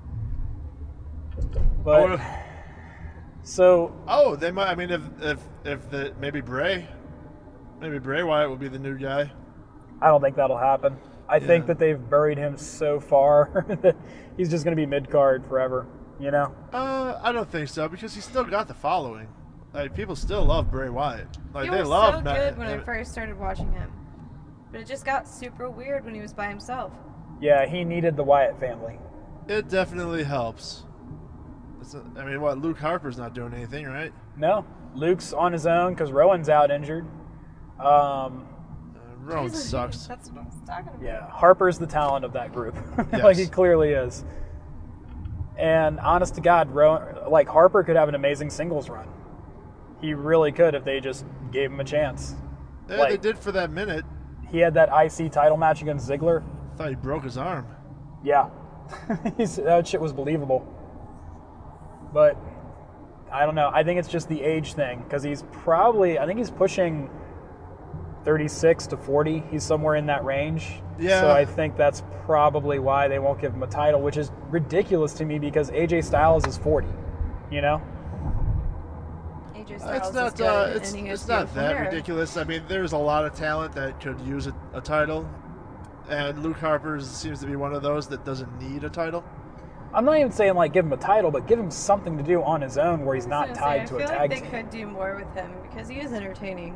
But
would've-
so
Oh, they might. I mean, if if if the maybe Bray, maybe Bray Wyatt will be the new guy.
I don't think that'll happen. I think
Yeah.
that they've buried him so far that he's just going to be mid card forever. You know?
Uh, I don't think so because he's still got the following. Like people still love Bray Wyatt. Like
He
they
was
love
so
Matt.
good when I
and-
first started watching him. But it just got super weird when he was by himself.
Yeah, he needed the Wyatt family.
It definitely helps. It's a, I mean, what? Luke Harper's not doing anything, right?
No, Luke's on his own because Rowan's out injured. Um,
Uh, Rowan
Jesus,
sucks.
That's what I was talking about.
yeah, Harper's the talent of that group.
Yes.
Like he clearly is. And honest to God, Rowan, like Harper could have an amazing singles run. He really could if they just gave him a chance.
Yeah,
like-
they did for that minute.
He had that I C title match against Ziggler.
I thought he broke his arm.
Yeah, He's, that shit was believable. But I don't know. I think it's just the age thing because he's probably. I think he's pushing thirty-six to forty. He's somewhere in that range.
Yeah.
So I think that's probably why they won't give him a title, which is ridiculous to me because A J Styles is forty. You know.
A J
Uh,
Styles
It's
is
not.
good,
Uh,
and
it's
he has
it's not
beautiful
that
hair.
ridiculous. I mean, there's a lot of talent that could use a, a title, and Luke Harper seems to be one of those that doesn't need a title.
I'm not even saying like give him a title, but give him something to do on his own where he's
I was
not
gonna
tied
say,
to
I
a
feel
tag
like
team.
they could do more with him because he is entertaining.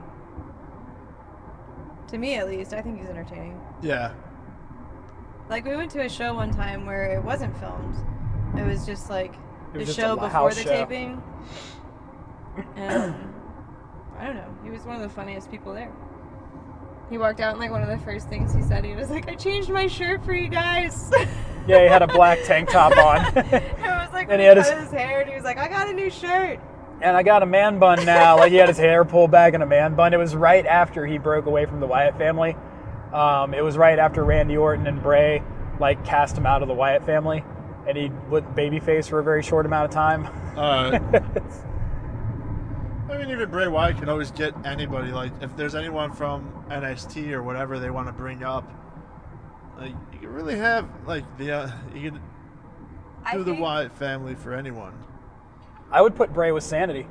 To me, at least, I think he's entertaining.
Yeah.
Like we went to a show one time where it wasn't filmed. It was just like
It was
the
just a
show
li-
before
house
the
show.
taping. And I don't know. He was one of the funniest people there. He walked out and like one of the first things he said, he was like, "I changed my shirt for you guys."
Yeah, he had a black tank top on.
It was like
And
when
he
he,
had
cut
his-
his hair and he was like, "I got a new shirt."
And I got a man bun now. Like he had his hair pulled back in a man bun. It was right after he broke away from the Wyatt family. Um, it was right after Randy Orton and Bray like cast him out of the Wyatt family, and he went babyface for a very short amount of time.
Uh, I mean, even Bray Wyatt can always get anybody. Like, if there's anyone from N X T or whatever they want to bring up, like you can really have like the uh, you can
I
do the
think-
Wyatt family for anyone.
I would put Bray with Sanity.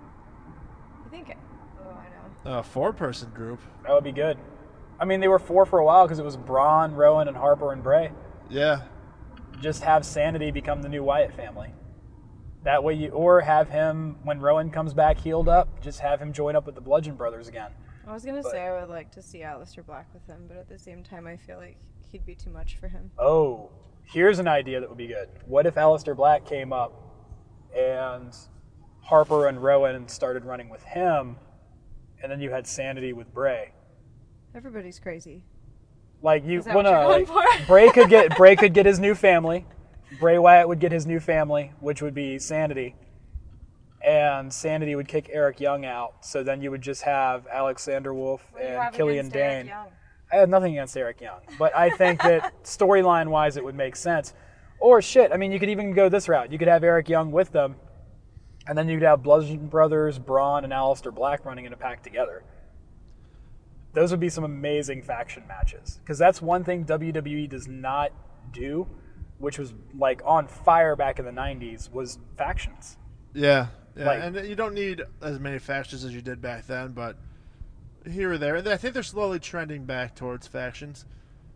I think. Oh, I know.
A four-person group.
That would be good. I mean, they were four for a while because it was Braun, Rowan, and Harper and Bray.
Yeah.
Just have Sanity become the new Wyatt family. That way, you or have him when Rowan comes back healed up. Just have him join up with the Bludgeon Brothers again.
I was gonna
But-
say I would like to see Aleister Black with him, but at the same time, I feel like he'd be too much for him.
Oh, here's an idea that would be good. What if Aleister Black came up and Harper and Rowan started running with him, and then you had Sanity with Bray?
Everybody's crazy.
Like you,
Is that
well,
what
no,
you're
like,
going for?
Bray could get Bray could get his new family. Bray Wyatt would get his new family, which would be Sanity, and Sanity would kick Eric Young out. So then you would just have Alexander Wolf
What do you
and
have
Killian
against Eric
Dane.
Young?
I have nothing against Eric Young, but I think that storyline wise it would make sense. Or shit, I mean, you could even go this route. You could have Eric Young with them, and then you could have Bludgeon Brothers, Braun, and Aleister Black running in a pack together. Those would be some amazing faction matches. Because that's one thing W W E does not do, which was like on fire back in the nineties, was factions.
Yeah. Yeah.
Like-
and you don't need as many factions as you did back then, but here or there. And I think they're slowly trending back towards factions.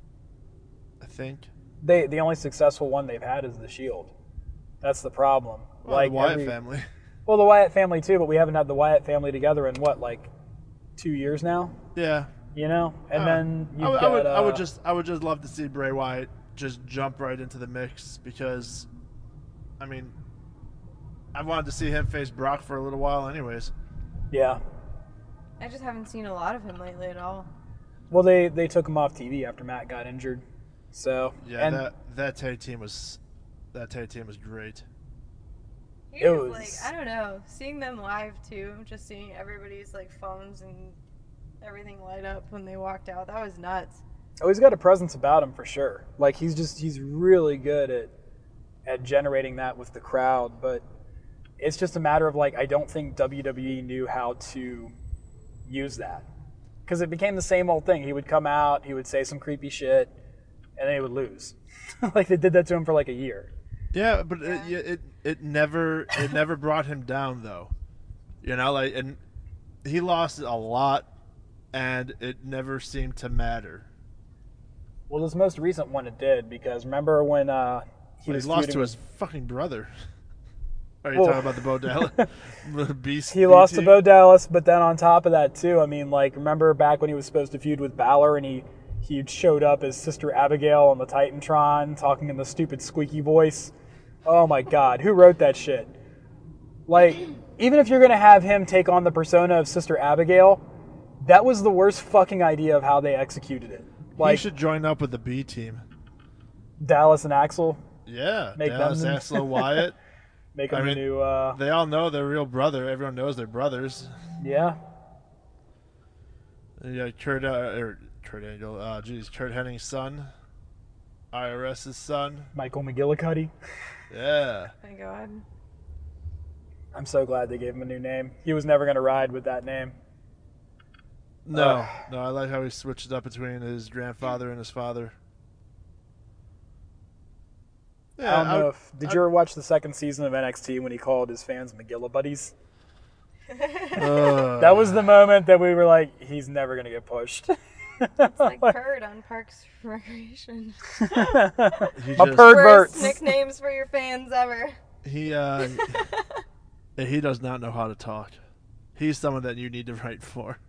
I think.
They the only successful one they've had is the Shield. That's the problem.
Well,
like
the Wyatt
every-
family.
Well, the Wyatt family too, but we haven't had the Wyatt family together in what, like two years now?
Yeah.
You know, and
Uh,
then you've
I would,
got,
I would, I would
uh,
just, I would just love to see Bray Wyatt just jump right into the mix because, I mean, I wanted to see him face Brock for a little while, anyways.
Yeah.
I just haven't seen a lot of him lately at all.
Well, they, they took him off T V after Matt got injured. So
Yeah,
and
that that tag team was that tag team was great.
He
It
was,
was-
like, I don't know, seeing them live too, just seeing everybody's like phones and everything light up when they walked out. That was nuts.
oh, he's got a presence about him for sure. Like he's just he's really good at at generating that with the crowd, but it's just a matter of like I don't think W W E knew how to use that. Because it became the same old thing. He would come out, he would say some creepy shit, and then he would lose. Like they did that to him for like a year.
Yeah, but
Yeah.
It, it it never it never brought him down though. You know, like and he lost a lot, and it never seemed to matter.
Well, this most recent one it did, because remember when uh, he
He,
was
lost
feuding
to
with-
his fucking brother. Are you
Well-
talking about the Bo Dallas beast?
He lost to
B T?
Bo Dallas, but then on top of that too, I mean, like remember back when he was supposed to feud with Balor, and he he showed up as Sister Abigail on the Titantron, talking in the stupid squeaky voice. Oh my God, who wrote that shit? Like, even if you're gonna have him take on the persona of Sister Abigail, that was the worst fucking idea of how they executed it.
He
Like
should join up with the B team.
Dallas and Axel,
Yeah,
Make
Dallas,
them-
Axel, Wyatt.
make them
I
the
mean,
new. Uh,
They all know their real brother. Everyone knows they're brothers.
yeah,
Yeah, Kurt, uh, or Kurt Angle. Uh, geez, Kurt Hennig's son, IRS's son.
Michael McGillicuddy.
Yeah,
My God.
I'm so glad they gave him a new name. He was never gonna ride with that name.
no,
Ugh.
no. I like how he switched up between his grandfather and his father. Yeah,
I don't know
I-
if did
I-
you ever watch the second season of N X T when he called his fans McGilla buddies?
uh,
That was the moment that we were like, he's never gonna get pushed.
It's like Kurt on Parks and Recreation.
he
A
just-
pervert.
Worst nicknames for your fans ever.
He uh, he does not know how to talk. He's someone that you need to write for.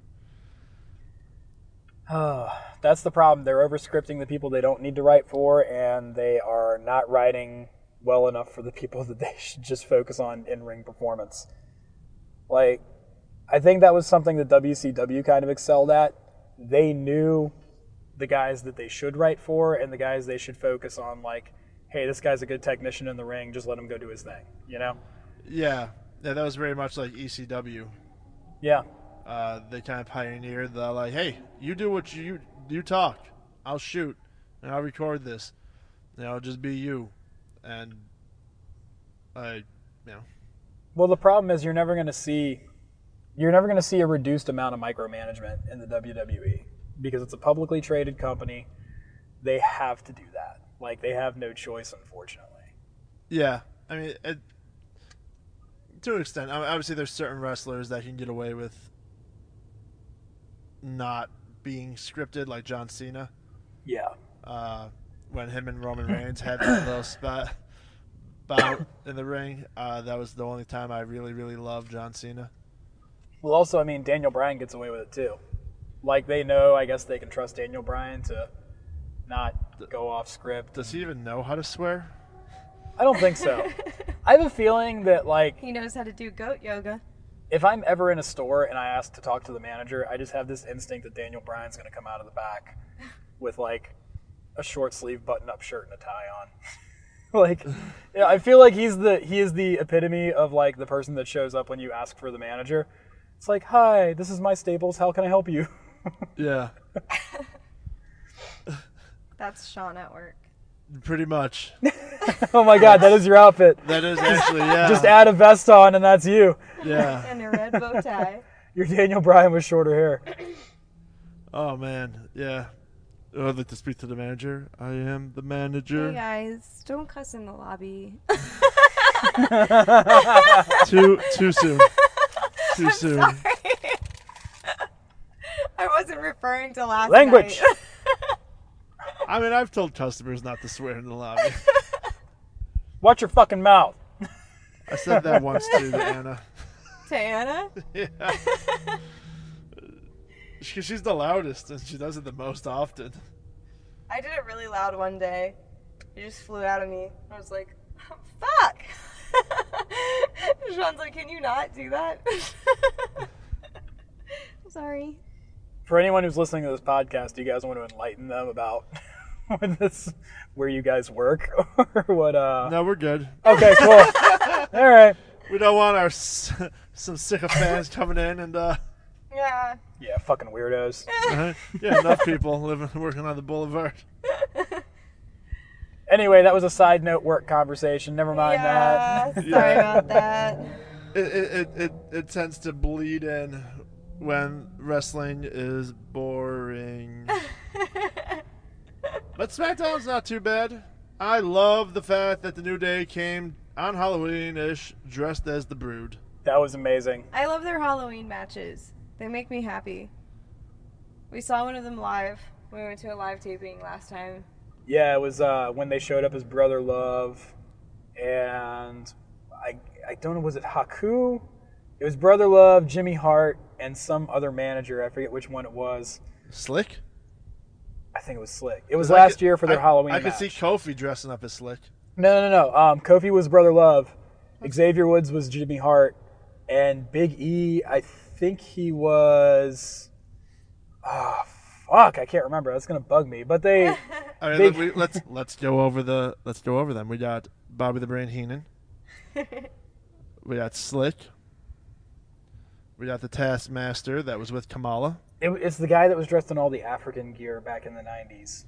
That's the problem. They're over scripting the people they don't need to write for, and they are not writing well enough for the people that they should just focus on in ring performance. Like, I think that was something that W C W kind of excelled at. They knew the guys that they should write for and the guys they should focus on, like, hey, this guy's a good technician in the ring, just let him go do his thing, you know?
Yeah, yeah, that was very much like E C W.
Yeah.
Uh, they kind of pioneered the like, hey, you do what you you talk, I'll shoot, and I'll record this, you know, just be you, and I, you know,
Well, the problem is you're never going to see you're never going to see a reduced amount of micromanagement in the W W E because it's a publicly traded company. They have to do that. Like they have no choice, unfortunately.
yeah, I mean, it, to an extent, I mean, obviously there's certain wrestlers that can get away with not being scripted, like John Cena.
Yeah.
Uh, when him and Roman Reigns had that little spot bout in the ring, uh, that was the only time I really, really loved John Cena.
Well, also, I mean, Daniel Bryan gets away with it too. Like they know, I guess they can trust Daniel Bryan to not go off script.
Does he even know how to swear?
I don't think so. I have a feeling that like
He knows how to do goat yoga.
if I'm ever in a store and I ask to talk to the manager, I just have this instinct that Daniel Bryan's going to come out of the back with like a short sleeve button up shirt and a tie on. Like, yeah, I feel like he's the he is the epitome of like the person that shows up when you ask for the manager. It's like, hi, this is my Staples. How can I help you?
Yeah,
That's Sean at work.
pretty much.
Oh my God, that is your outfit.
That is actually, yeah.
Just add a vest on and that's you.
Yeah.
And a red bow tie.
You're Daniel Bryan with shorter hair.
Oh, man. Yeah. Oh, I'd like to speak to the manager. I am the manager.
Hey guys, don't cuss in the lobby.
Too too soon. Too soon.
Sorry. I wasn't referring to last
Language.
night.
I mean, I've told customers not to swear in the lobby.
Watch your fucking mouth.
I said that once too to Anna.
To Anna?
Yeah. She, she's the loudest, and she does it the most often.
I did it really loud one day. It just flew out of me. I was like, fuck! Sean's like, can you not do that? Sorry.
For anyone who's listening to this podcast, do you guys want to enlighten them about what this, where you guys work or what? Uh...
No, we're good.
Okay, cool. All right.
We don't want our s- some sycophants coming in and uh,
Yeah.
Yeah, fucking weirdos.
uh, yeah, enough people living working on the boulevard.
Anyway, that was a side note work conversation. Never mind
yeah,
that.
sorry about that.
It it, it it it tends to bleed in when wrestling is boring. But SmackDown's not too bad. I love the fact that the New Day came on Halloween-ish dressed as the Brood.
That was amazing.
I love their Halloween matches. They make me happy. We saw one of them live. We went to a live taping last time.
Yeah, it was uh, when they showed up as Brother Love, and I I don't know, was it Haku? It was Brother Love, Jimmy Hart, and some other manager. I forget which one it was.
Slick?
I think it was Slick. It was
'Cause I
last
could-
year for their
I,
Halloween
I could
match.
see Kofi dressing up as Slick.
No, no, no. Um, Kofi was Brother Love. Xavier Woods was Jimmy Hart. And Big E, I think he was... Oh, fuck. I can't remember. That's going to bug me. But they...
All right,
Big-
let, we, let's let's go over the let's go over them. We got Bobby the Brain Heenan. We got Slick. We got the Taskmaster that was with Kamala.
it, it's the guy that was dressed in all the African gear back in the nineties.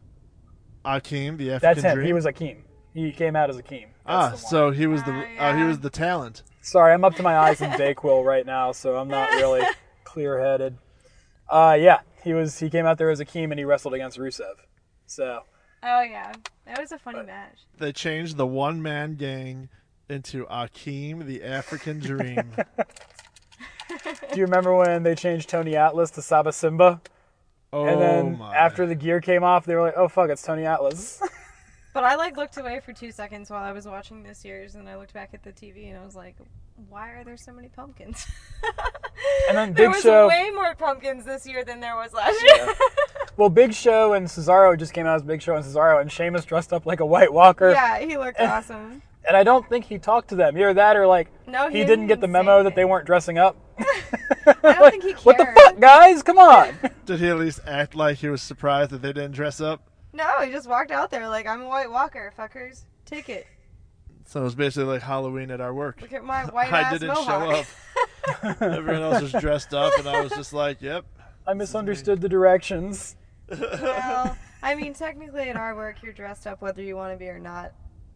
Akeem, the African
That's him.
Dream.
He was Akeem. He came out as Akeem. That's
ah,
the one.
so he was the
Ah,
uh, he
yeah.
was the talent.
Sorry, I'm up to my eyes in Dayquil right now, so I'm not really clear-headed. Uh, yeah, he was. He came out there as Akeem, and he wrestled against Rusev. So...
Oh, yeah. That was a funny match.
They changed the one man gang into Akeem, the African Dream.
Do you remember when they changed Tony Atlas to Saba Simba?
Oh
And then
my!
after the gear came off, they were like, "Oh fuck, it's Tony Atlas."
But I like looked away for two seconds while I was watching this year's, and I looked back at the T V and I was like, "Why are there so many pumpkins?"
And then
there
Big
was
Show-
way more pumpkins this year than there was last year.
Well, Big Show and Cesaro just came out as Big Show and Cesaro, and Sheamus dressed up like a White Walker.
Yeah, he looked awesome.
And I don't think he talked to them. Either that or like
No,
he,
he
didn't get
didn't
the
say
memo that they
anything.
weren't dressing up.
I don't think he cared.
What the fuck, guys? Come on.
Did he at least act like he was surprised that they didn't dress up?
No, he just walked out there like, "I'm a White Walker, fuckers. Take it.
So it was basically like Halloween at our work.
Look at my white
I
ass
didn't
mohawk."
show up. Everyone else was dressed up, and I was just like, "Yep."
I misunderstood the directions.
Well, I mean, technically at our work, you're dressed up whether you want to be or not.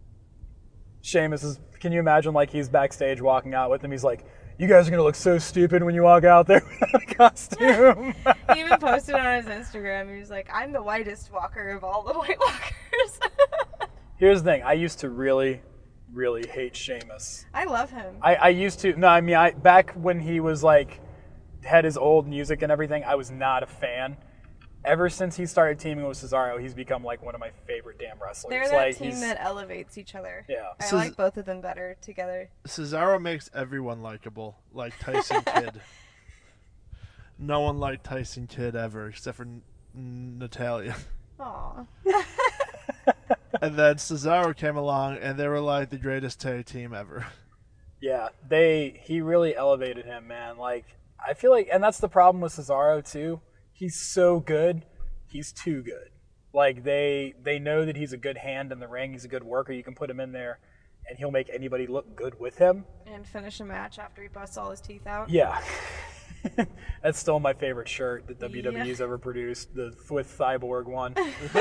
Sheamus is. Can you imagine like he's backstage walking out with him? He's like, "You guys are gonna look so stupid when you walk out there without a costume."
He even posted on his Instagram. He was like, "I'm the whitest walker of all the White Walkers."
Here's the thing. I used to really, really hate Sheamus.
I love him.
I, I used to. No, I mean, I back when he was like had his old music and everything. I was not a fan. Ever since he started teaming with Cesaro, he's become like one of my favorite damn wrestlers.
They're that
like,
team
he's-
that elevates each other.
Yeah.
I
So-
like both of them better together.
Cesaro makes everyone likable, like Tyson Kidd. No one liked Tyson Kidd ever, except for N- Natalia.
Aw.
And then Cesaro came along, and they were like the greatest tag team ever.
Yeah, they he really elevated him, man. Like I feel like, and that's the problem with Cesaro too. He's so good, he's too good. Like they they know that he's a good hand in the ring. He's a good worker. You can put him in there, and he'll make anybody look good with him.
And finish a match after he busts all his teeth out.
Yeah. That's still my favorite shirt that W
Yeah.
W E's ever produced, the with Cyborg one.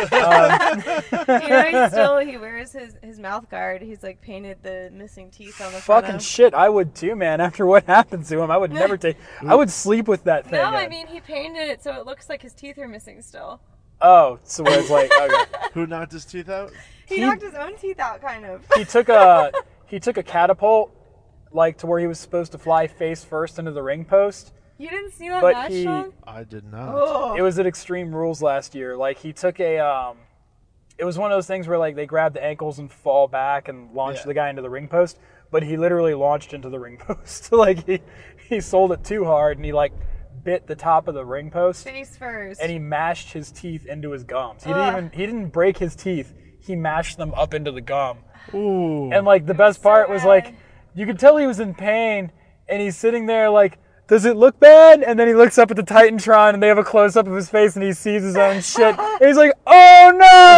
You know, he still he wears his, his mouth guard. He's like painted the missing teeth on the front
Fucking
of.
shit, I would too, man. After what happened to him, I would never take. I would sleep with that thing.
No, I
on.
mean he painted it so it looks like his teeth are missing still.
Oh, so it's like okay.
Who knocked his teeth out?
He,
He-
knocked his own teeth out, kind of.
He took a he took a catapult, like to where he was supposed to fly face first into the ring post.
You didn't see that
But
match,
he-
Sean?
I did not.
Oh.
It was at Extreme Rules last year. Like he took a um, it was one of those things where like they grab the ankles and fall back and launch
Yeah.
the guy into the ring post. But he literally launched into the ring post. Like he he sold it too hard and he like bit the top of the ring post
Face first.
and he mashed his teeth into his gums. He
Ugh.
didn't even he didn't break his teeth. He mashed them up into the gum.
Ooh.
And like the
It
best
was so
part was like
bad.
you could tell he was in pain and he's sitting there like does it look bad? And then he looks up at the Titantron, and they have a close-up of his face, and he sees his own shit. And he's like, oh,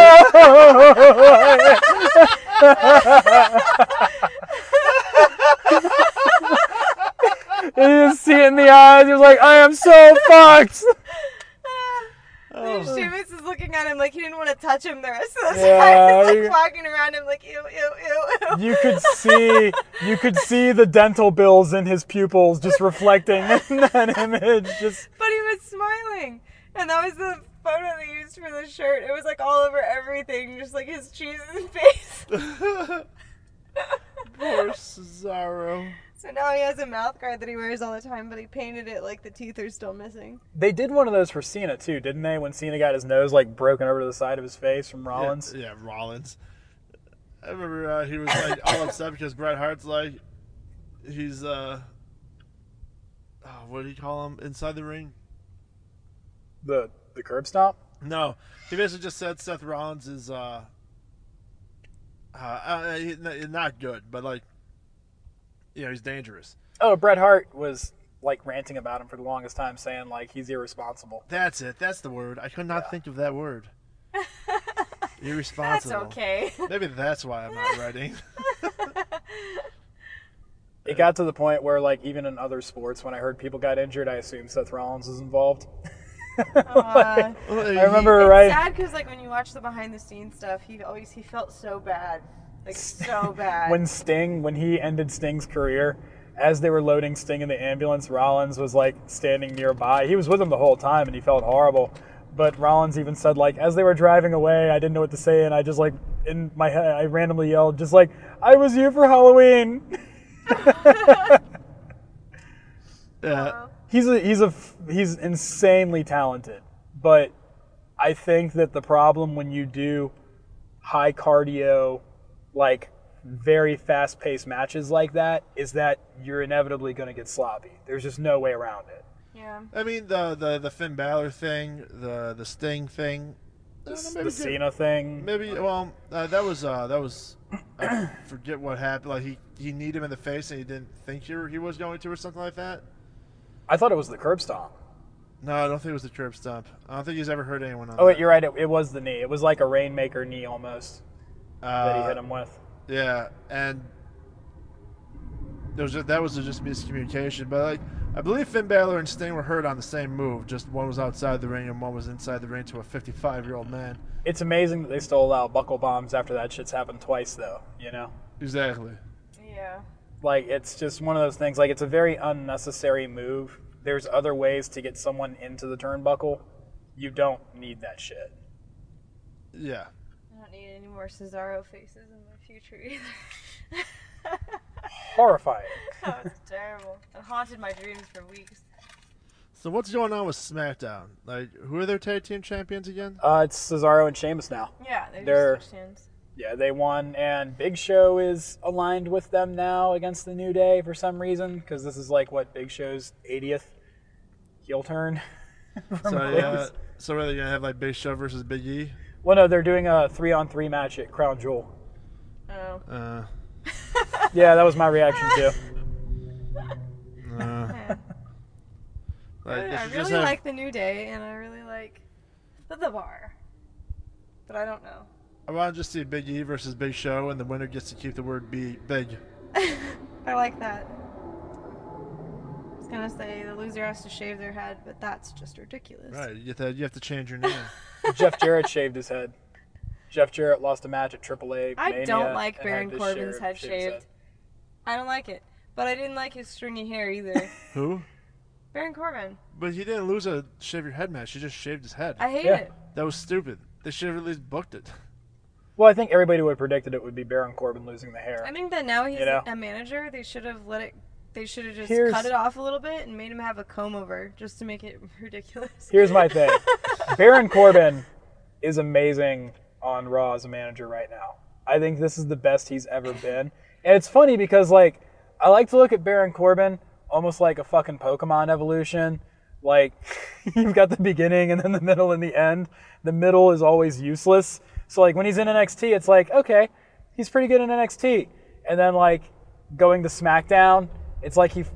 no! And you just see it in the eyes. He's like, I am so fucked.
Oh. Sheamus is looking at him like he didn't want to touch him the rest of the
Yeah,
time. He's
you-
like walking around him like, ew, ew, ew, ew.
You could see, you could see the dental bills in his pupils just reflecting in that image. Just
But he was smiling. And that was the photo they used for the shirt. It was like all over everything, just like his cheese and face.
Poor Cesaro.
So now he has a mouth guard that he wears all the time, but he painted it like the teeth are still missing.
they did one of those for Cena too, didn't they? When Cena got his nose like broken over to the side of his face from Rollins.
Yeah, yeah, Rollins. I remember uh, he was like all upset because Bret Hart's like, he's uh, oh, what do you call him inside the ring?
The the curb stomp.
No, he basically just said Seth Rollins is uh, uh, uh he, not good, but like, you know, he's dangerous.
Oh, Bret Hart was like ranting about him for the longest time, saying like he's irresponsible.
That's it. That's the word. I could not
Yeah.
think of that word.
That's
Irresponsible.
okay.
Maybe that's why I'm not writing.
It got to the point where like even in other sports, when I heard people got injured, I assumed Seth Rollins was involved.
Uh,
I remember
it's
right.
sad because like when you watch the behind the scenes stuff, he always he felt so bad, like so bad.
When Sting, when he ended Sting's career, as they were loading Sting in the ambulance, Rollins was like standing nearby. He was with him the whole time, and he felt horrible. But Rollins even said like, as they were driving away, I didn't know what to say, and I just like in my head, I randomly yelled, just like, "I was here for Halloween."
Yeah.
He's a, he's a he's insanely talented, but I think that the problem when you do high cardio, like very fast paced matches like that is that you're inevitably going to get sloppy. There's just no way around it.
yeah.
I mean the, the the Finn Balor thing, the the Sting thing, I don't know,
The,
maybe
the Cena thing.
Maybe well uh, that was uh, that was I forget what happened. Like he he kneed him in the face and he didn't think he, he was going to or something like that.
I thought it was the curb stomp.
No, I don't think it was the curb stomp. I don't think he's ever hurt anyone on
Oh wait,
that.
you're right. It, it was the knee. It was like a rainmaker knee almost
uh,
that he hit him with.
Yeah, and there was just, that was just miscommunication. But like, I believe Finn Balor and Sting were hurt on the same move. Just one was outside the ring and one was inside the ring to a fifty-five-year-old man.
It's amazing that they still allow buckle bombs after that shit's happened twice, though. You know.
Exactly.
Yeah.
Like, it's just one of those things. Like, it's a very unnecessary move. There's other ways to get someone into the turnbuckle. You don't need that shit.
Yeah.
I don't need any more Cesaro faces in my future either.
Horrifying.
That was terrible. It haunted my dreams for weeks.
So what's going on with SmackDown? Like, who are their tag team champions again?
Uh, it's Cesaro and Sheamus now.
Yeah, they
They're-
just switched hands.
Yeah, they won, and Big Show is aligned with them now against the New Day for some reason, because this is like, what, Big Show's eightieth heel turn? from
So
Oz.
yeah. So are they gonna have like Big Show versus Big E?
Well, no, they're doing a three-on-three match at Crown Jewel.
Oh.
Uh.
Yeah, that was my reaction, too.
uh
Yeah.
like, they
I
should
really
just have-
like the New Day, and I really like the, the Bar. But I don't know.
I want to just see Big E versus Big Show, and the winner gets to keep the word "B" big.
I like that. I was gonna say the loser has to shave their head, but that's just ridiculous.
Right. You have to you have to change your name.
Jeff Jarrett shaved his head. Jeff Jarrett lost a match at triple A
I
Mania
don't like
and
Baron
had his
Corbin's
share-
head
shave his
shaved. I don't like it. But I didn't like his stringy hair either.
Who?
Baron Corbin.
But he didn't lose a shave your head match. He just shaved his head.
I hate
Yeah.
it.
That was stupid. They should have at least booked it.
Well, I think everybody would have predicted it would be Baron Corbin losing the hair.
I think that now he's
You know?
a manager, they should have let it. They should have just
Here's-
cut it off a little bit and made him have a comb over just to make it ridiculous.
Here's my thing. Baron Corbin is amazing on Raw as a manager right now. I think this is the best he's ever been. And it's funny because, like, I like to look at Baron Corbin almost like a fucking Pokemon evolution. Like, you've got the beginning and then the middle and the end. The middle is always useless. So, like, when he's in N X T, it's like, okay, he's pretty good in N X T. And then, like, going to SmackDown, it's like he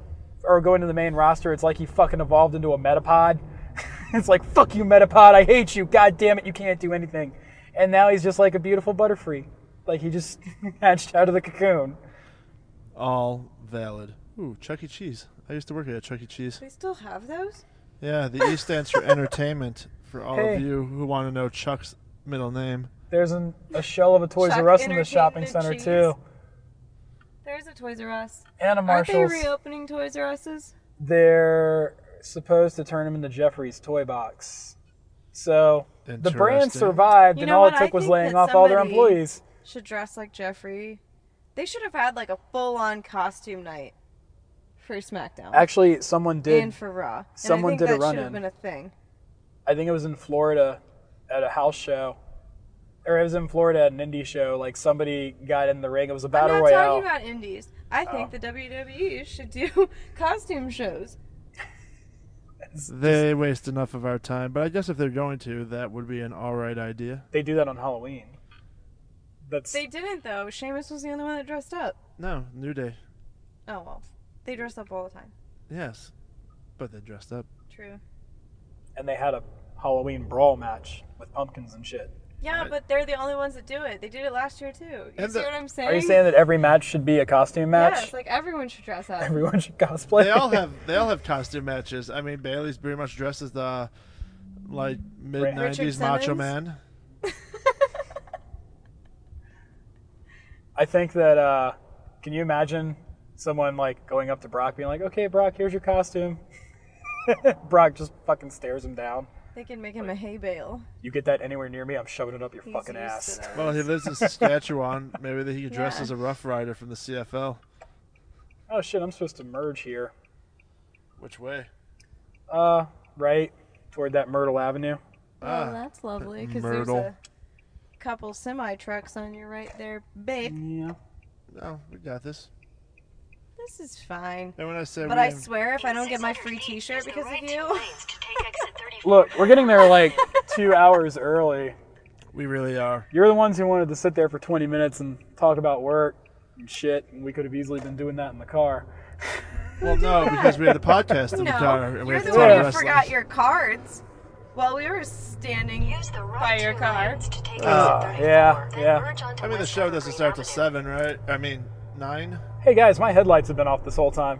or going to the main roster, it's like he fucking evolved into a Metapod. It's like, fuck you, Metapod, I hate you, god damn it, you can't do anything. And now he's just like a beautiful Butterfree. Like he just hatched out of the cocoon.
All valid. Ooh, Chuck E. Cheese. I used to work at Chuck E. Cheese.
They still have those?
Yeah, the E stands for entertainment for all
Hey.
of you who want to know Chuck's middle name.
There's an, a shell of a Toys
Chuck
R Us in the shopping
Entertainment
center
Cheese.
too.
There's a Toys R Us.
And a
Aren't they
Marshalls.
reopening Toys R Us's?
They're supposed to turn him into Jeffrey's toy box. So the brand
Interesting.
survived,
You
and
know
all
what?
it took
I
was
think
laying
that
off all their
somebody-
employees.
Should dress like Jeffrey. They should have had like a full-on costume night for SmackDown
Actually, someone did.
and for Raw.
someone
and I
did a
think that should have
run-in.
been a thing.
I think it was in Florida at a house show. Or it was in Florida at an indie show. Like somebody got in the ring. It was a battle
I'm not
royale.
talking about indies. I think
Oh.
the W W E should do costume shows.
They waste enough of our time, but I guess if they're going to, that would be an all right idea.
They do that on Halloween. That's
They didn't though. Sheamus was the only one that dressed up.
No, New Day.
Oh well, they dress up all the time.
Yes, but they dressed up.
True.
and they had a Halloween brawl match with pumpkins and shit.
Yeah,
Right.
but they're the only ones that do it. They did it last year too. You
And
see
the-
what I'm saying?
Are you saying that every match should be a costume match?
Yes, like everyone should dress up.
Everyone should cosplay.
They all have they all have costume matches. I mean, Bailey's pretty much dressed as the like mid nineties Macho
Simmons?
Man.
I think that, uh, can you imagine someone like going up to Brock being like, okay, Brock, here's your costume. Brock just fucking stares him down.
They can make him a hay bale.
You get that anywhere near me, I'm shoving it up your
He's
fucking
used
ass.
to those.
Well, he lives in Saskatchewan. Maybe that he could dress
Yeah.
as a Rough Rider from the C F L.
Oh shit, I'm supposed to merge here.
Which way?
Uh, right toward that Myrtle Avenue.
Oh,
Ah,
that's lovely because there's
Myrtle.
a couple semi trucks on your right there, babe.
Yeah.
No, we got this.
This is fine.
And when I said
But
we
I swear, if I don't get my free
six hundred feet,
T-shirt
use the
because
right
of
two
you,
lanes to take exit thirty-four.
Look, we're getting there like two hours early.
we really are.
You're the ones who wanted to sit there for twenty minutes and talk about work and shit, and we could have easily been doing that in the car.
Well, no, because we had the podcast in the
no,
car and we
you're
had to
the
talk
one who
wrestling.
forgot your cards while we were standing
Use the right
by your
two
car.
lanes to take
Oh,
exit thirty-four,
yeah,
then
yeah.
merge onto
I mean, the
West
show doesn't
Evergreen
start till
Avenue.
seven, right? I mean, nine.
Hey guys, my headlights have been off this whole time.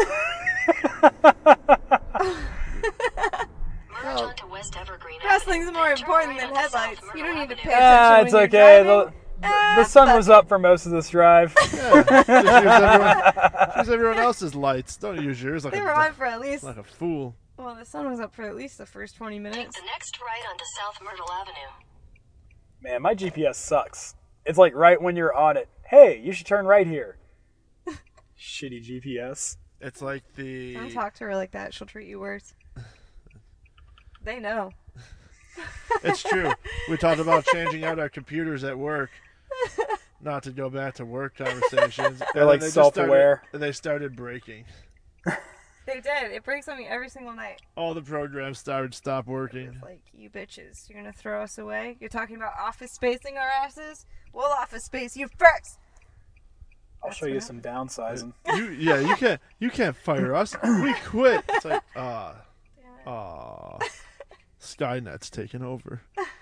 Merge onto West Evergreen
Wrestling's
Avenue,
more
then turn
important
right
than
onto
headlights.
South
You don't need to
Myrtle
pay
Avenue.
Ah,
attention
it's
when
okay.
you're
The,
driving. Ah,
the sun
fuck
was
it.
up for most of this drive.
Yeah, just use everyone, use everyone else's lights. Don't use yours like
They
a
were on for at least.
like a fool.
Well, the sun was up for at least the first twenty
Take
minutes.
the next right onto South Myrtle Avenue.
Man, my G P S sucks. It's like right when you're on it. Hey, you should turn right here. Shitty G P S.
It's like the.
Don't talk to her like that. She'll treat you worse. They know.
It's true. We talked about changing out our computers at work. Not to go back to work conversations.
They're
And
like
then they just
self-aware.
started- They started breaking.
They did. It breaks on me every single night.
All the programs started stop working.
It's like, you bitches, you're gonna throw us away? You're talking about office spacing our asses? We'll office space you first!
I'll
That's
show you
what
some downsizing.
You yeah, you can't you can't fire us. We quit. It's like ah ah. Skynet's taking over.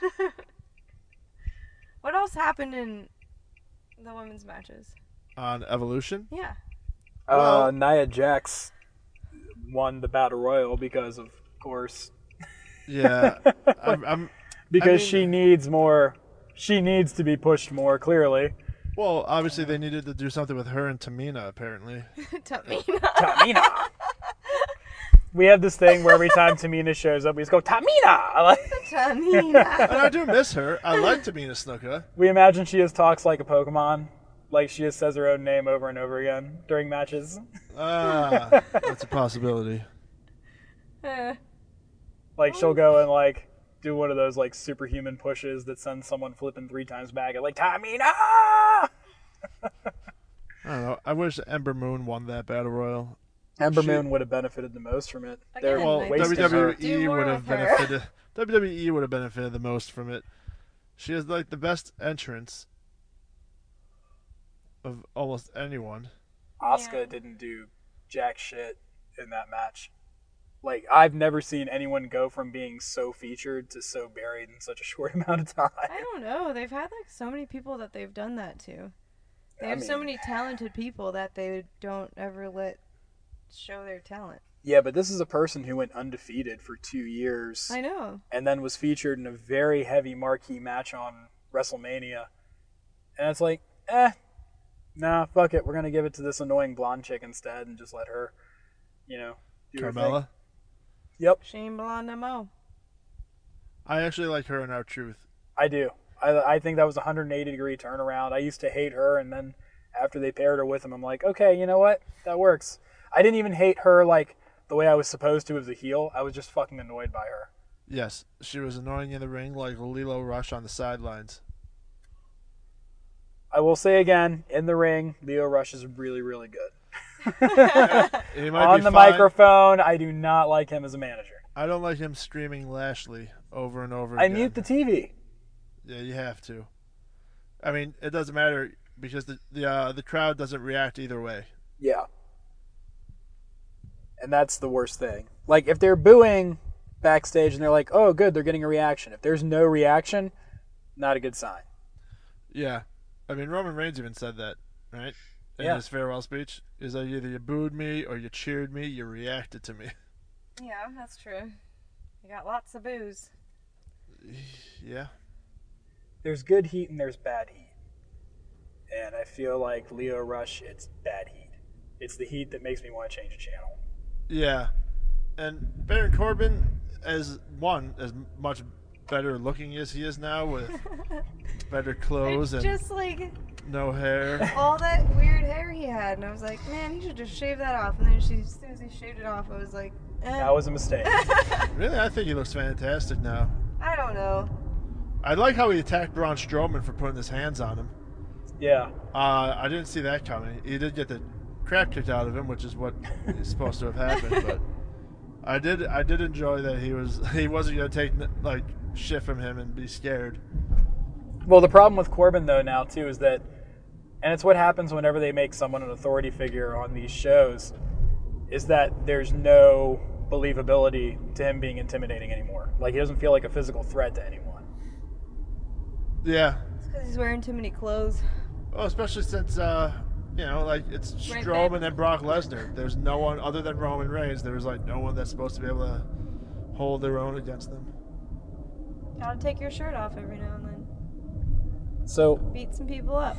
What else happened in the women's matches?
On Evolution?
Yeah.
Uh,
Well-
Nia Jax won the Battle Royal because, of course,
Yeah. I'm, I'm
because
mean-
she needs more. She needs to be pushed more clearly.
well, obviously they needed to do something with her and Tamina apparently.
Tamina.
Tamina. We have this thing where every time Tamina shows up, we just go Tamina. I like-
Tamina.
And I do miss her. I like Tamina Snuka.
We imagine she just talks like a Pokemon, like she just says her own name over and over again during matches.
Ah, that's a possibility.
Eh,
Like she'll go and like do one of those like superhuman pushes that sends someone flipping three times back at like Tamina.
I don't know. I wish Ember Moon won that battle royal.
Ember
She-
Moon would have benefited the most from it.
Again,
They're
Well,
like,
wasting
W
her.
Do
W W E
more
would have
with her.
benefited. W W E would have benefited the most from it. She has like the best entrance of almost anyone.
Asuka
Yeah.
didn't do jack shit in that match. Like, I've never seen anyone go from being so featured to so buried in such a short amount of time.
I don't know. They've had like so many people that they've done that to. They
I
have so
mean-
many talented people that they don't ever let show their talent.
Yeah, but this is a person who went undefeated for two years
I know.
and then was featured in a very heavy marquee match on WrestleMania. And it's like, eh, nah, fuck it. We're going to give it to this annoying blonde chick instead and just let her, you know, do her thing.
Carmella.
Yep,
Shane Blondamo.
I actually like her in Our Truth.
I do. I, I think that was a one hundred eighty degree turnaround. I used to hate her, and then after they paired her with him, I'm like, okay, you know what? That works. I didn't even hate her like the way I was supposed to as a heel. I was just fucking annoyed by her.
Yes, she was annoying in the ring like Lilo Rush on the sidelines.
I will say again, in the ring, Leo Rush is really, really good.
He might
On
be
the
fine.
microphone, I do not like him as a manager.
I don't like him screaming Lashley over and over
I
again.
mute the T V.
Yeah, you have to. I mean, it doesn't matter because the the uh, the crowd doesn't react either way.
Yeah. And that's the worst thing. Like, if they're booing backstage and they're like, oh, good, they're getting a reaction. If there's no reaction, not a good sign.
Yeah, I mean Roman Reigns even said that, right? In
Yeah.
his farewell speech, is that either you booed me or you cheered me, you reacted to me.
Yeah, that's true. You got lots of booze.
Yeah.
There's good heat and there's bad heat. And I feel like Leo Rush, it's bad heat. It's the heat that makes me want to change the channel.
Yeah, and Baron Corbin, as one, as much better looking as he is now, with better clothes
It's
and
just like
no hair.
all that weird hair he had, and I was like, man, he should just shave that off. And then she, as soon as he shaved it off, I was like, eh.
That was a mistake.
Really, I think he looks fantastic now.
I don't know.
I like how he attacked Braun Strowman for putting his hands on him.
Yeah.
Uh, I didn't see that coming. He did get the crap kicked out of him, which is what is supposed to have happened. But I did, I did enjoy that he was he wasn't gonna take like shit from him and be scared.
Well, the problem with Corbin, though, now, too, is that, and it's what happens whenever they make someone an authority figure on these shows, is that there's no believability to him being intimidating anymore. Like, he doesn't feel like a physical threat to anyone.
Yeah,
It's because he's wearing too many clothes.
well, especially since uh, you know, like it's
Right,
Strowman
babe?
and Brock Lesnar. There's no one other than Roman Reigns. There's like no one that's supposed to be able to hold their own against them.
Gotta take your shirt off every now and then.
So,
Beat some people up.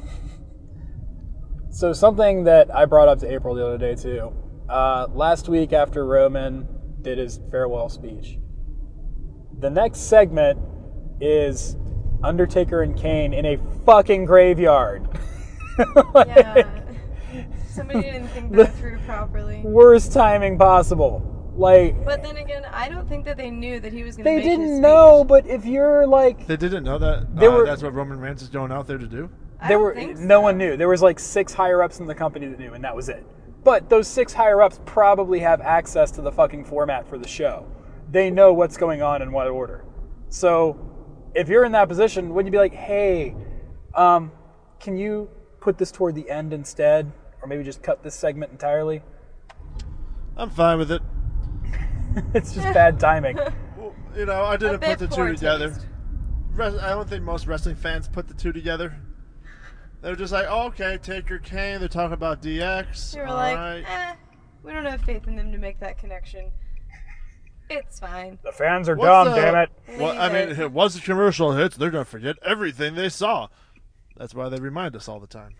so something that I brought up to April the other day, too. Uh, last week after Roman did his farewell speech, the next segment is Undertaker and Kane in a fucking graveyard. Like,
Yeah. Somebody didn't think that through properly.
worst timing possible. Like,
But then again, I don't think that they knew that he was going to
they
make his
didn't
speech.
know, but if you're like,
They didn't know that.
They
uh,
were-
that's what Roman Reigns is going out there to do.
I
there
don't
were
think
no
so.
one knew. There was like six higher ups in the company that knew, and that was it. But those six higher ups probably have access to the fucking format for the show. They know what's going on in what order. So if you're in that position, wouldn't you be like, hey, um, can you put this toward the end instead, or maybe just cut this segment entirely?
I'm fine with it.
It's just bad timing.
Well, you know, I didn't
bit
put the
poor
two together.
taste.
Res- I don't think most wrestling fans put the two together. They're just like, oh, okay, Taker Kane. They're talking about D X.
They were
All
like,
right.
eh, we don't have faith in them to make that connection. It's fine.
The fans are
What's
dumb,
the-
damn it.
Well, I
Leave
mean,
it.
it was the commercial hits. They're gonna forget everything they saw. That's why they remind us all the time.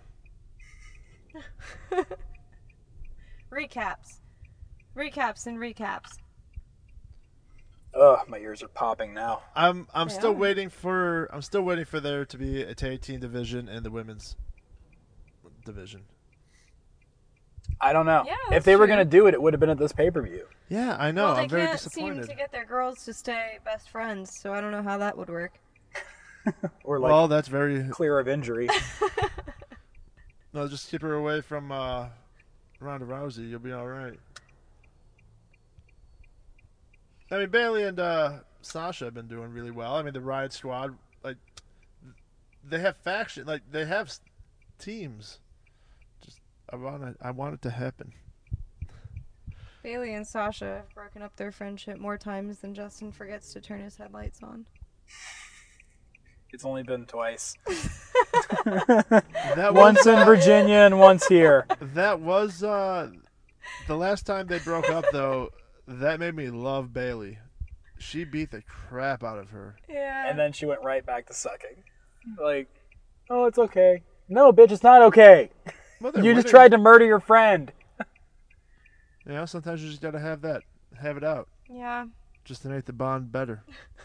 Recaps. Recaps and recaps.
Ugh, my ears are popping now.
I'm I'm
They
still
are.
waiting for I'm still waiting for there to be a tag team division and the women's division.
I don't know.
Yeah,
if
that's
they were
true.
going to do it, it would have been at this pay-per-view.
Yeah, I know.
well, they
I'm very
can't seem
disappointed.
to get their girls to stay best friends, so I don't know how that would work.
Or like
Well, that's very.
clear of injury.
No, just keep her away from uh, Ronda Rousey. You'll be all right. I mean, Bailey and uh, Sasha have been doing really well. I mean, the Riot Squad, like, they have faction, like they have s- teams. Just, I want it. I want it to happen.
Bailey and Sasha have broken up their friendship more times than Justin forgets to turn his headlights on.
It's only been twice.
That
Once
was,
in
uh,
Virginia and once here.
That was uh, the last time they broke up, though. That made me love Bailey. She beat the crap out of her.
Yeah.
And then she went right back to sucking. Like, oh, it's okay. No, bitch, it's not okay.
Well, they're
You just
winning.
tried to murder your friend.
You know, sometimes you just gotta have that, have it out,
Yeah.
just to make the bond better.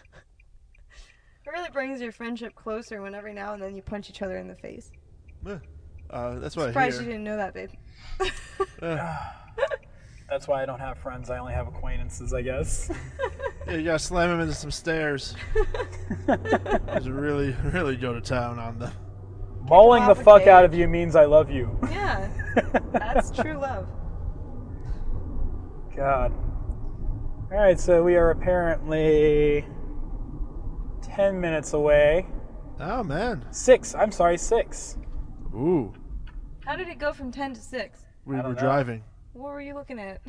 It really brings your friendship closer when every now and then you punch each other in the face.
Yeah. Uh, that's what I
Surprised you
hear.
didn't know that, babe.
Uh,
That's why I don't have friends. I only have acquaintances, I guess.
yeah, you gotta slam him into some stairs. Just really, really go to town on them.
Mauling the
off a
fuck out
cage.
of you means I love you.
Yeah. That's true love.
God. Alright, so we are apparently ten minutes away.
Oh man.
Six. I'm sorry, six.
Ooh,
How did it go from ten to six?
we
I
were
don't know.
driving.
What were you looking at?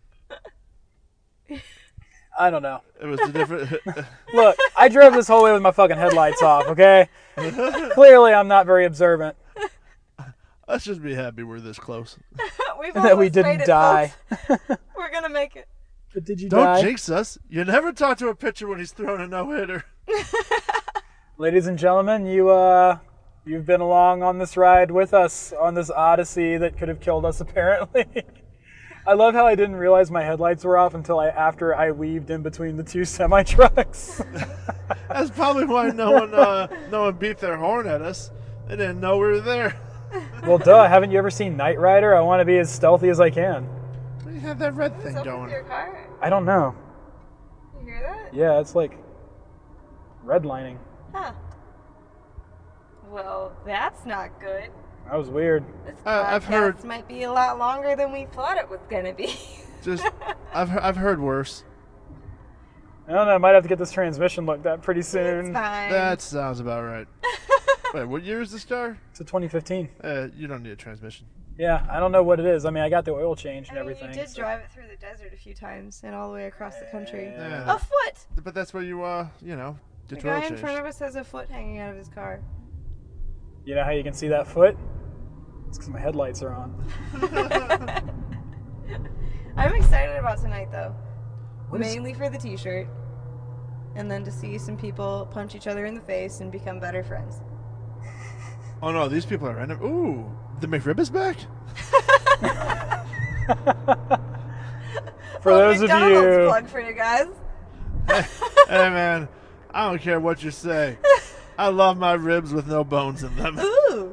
I don't know.
It was a different.
Look, I drove this whole way with my fucking headlights off, okay? Clearly, I'm not very observant.
Let's just be happy we're this close.
We've
That we
almost made
didn't
it,
die.
folks. We're gonna make it.
But did you
Don't
die?
jinx us. You never talk to a pitcher when he's throwing a no hitter.
Ladies and gentlemen, you, uh... You've been along on this ride with us on this odyssey that could have killed us, apparently. I love how I didn't realize my headlights were off until I after I weaved in between the two semi trucks.
That's probably why no one, uh, no one beat their horn at us. They didn't know we were there.
Well, duh! Haven't you ever seen Knight Rider? I want to be as stealthy as I can.
Why do you have that red thing
What's up with
going?
your car?
I don't know.
You hear that?
Yeah, it's like redlining.
Huh. Well, that's not good.
That was weird.
This
Uh, I've
podcast
heard-
might be a lot longer than we thought it was gonna be.
Just, I've, he- I've heard worse.
I don't know. I might have to get this transmission looked at pretty
It's
soon.
fine.
That sounds about right. Wait, what year is this car?
It's a twenty fifteen.
Uh, you don't need a transmission.
Yeah, I don't know what it is. I mean, I got the oil change
I
and
mean,
everything.
you did
so-
drive it through the desert a few times and all the way across the country.
Yeah.
A foot!
But that's where you, uh, you know,
The
get your oil
guy in
changed.
front of us has a foot hanging out of his car.
You know how you can see that foot? It's because my headlights are on.
I'm excited about tonight, though.
What is-
Mainly for the t-shirt. And then to see some people punch each other in the face and become better friends.
Oh no, these people are random. Ooh, the McRib is back?
For
Oh,
those of
McDonald's
you,
plug for you guys.
Hey man, I don't care what you say. I love my ribs with no bones in them.
Ooh!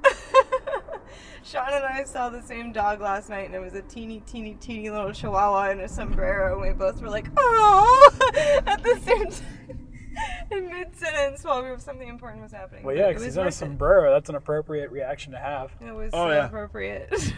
Sean and I saw the same dog last night, and it was a teeny, teeny, teeny little chihuahua in a sombrero, and we both were like, "Oh!" at the same time, in mid-sentence, while we were, something important was happening.
well,
But
yeah,
it
because
was
he's in a
worth it.
sombrero. That's an appropriate reaction to have.
It was
Oh,
so
yeah.
appropriate.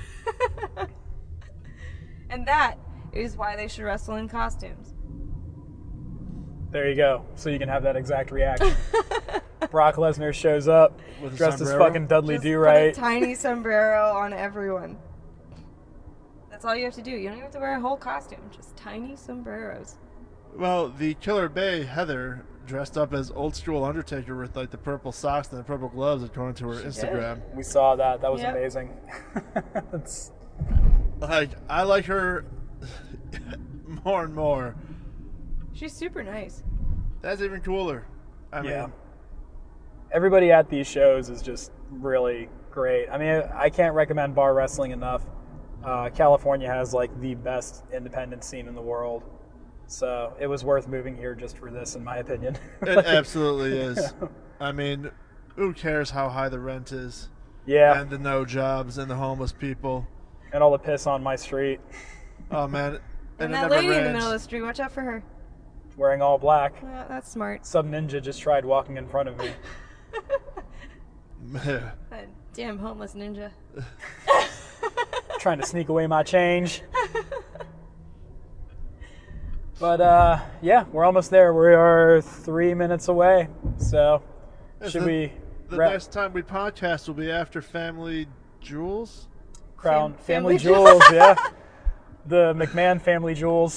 And that is why they should wrestle in costumes.
There you go. So you can have that exact reaction. Brock Lesnar shows up,
With a
dressed as
sombrero?
fucking Dudley
Just
Do
put a
Right.
tiny sombrero on everyone. That's all you have to do. You don't even have to wear a whole costume. Just tiny sombreros.
Well, the Killer Bay, Heather, dressed up as old school Undertaker with like the purple socks and the purple gloves according to her
She did.
Instagram.
We saw that. That was
Yep.
amazing. That's,
Like, I like her more and more.
She's super nice.
That's even cooler. I
yeah.
mean,
Everybody at these shows is just really great. I mean, I can't recommend bar wrestling enough. Uh, California has like the best independent scene in the world. So it was worth moving here just for this, in my opinion.
it absolutely is. I mean, who cares how high the rent is?
Yeah,
And the no jobs and the homeless people.
and all the piss on my street,
Oh man.
And,
it
that
never
lady in the
rains.
middle of the street, watch out for her.
wearing all black.
Yeah, that's smart.
Some ninja just tried walking in front of me.
That damn homeless ninja.
Trying to sneak away my change. But uh, yeah, we're almost there. We are three minutes away. So
Yes,
should
the-
we
The
wrap-
next time we podcast will be after Family Jewels.
crown
Fam-
family
family
jewels? Yeah. the McMahon family jewels.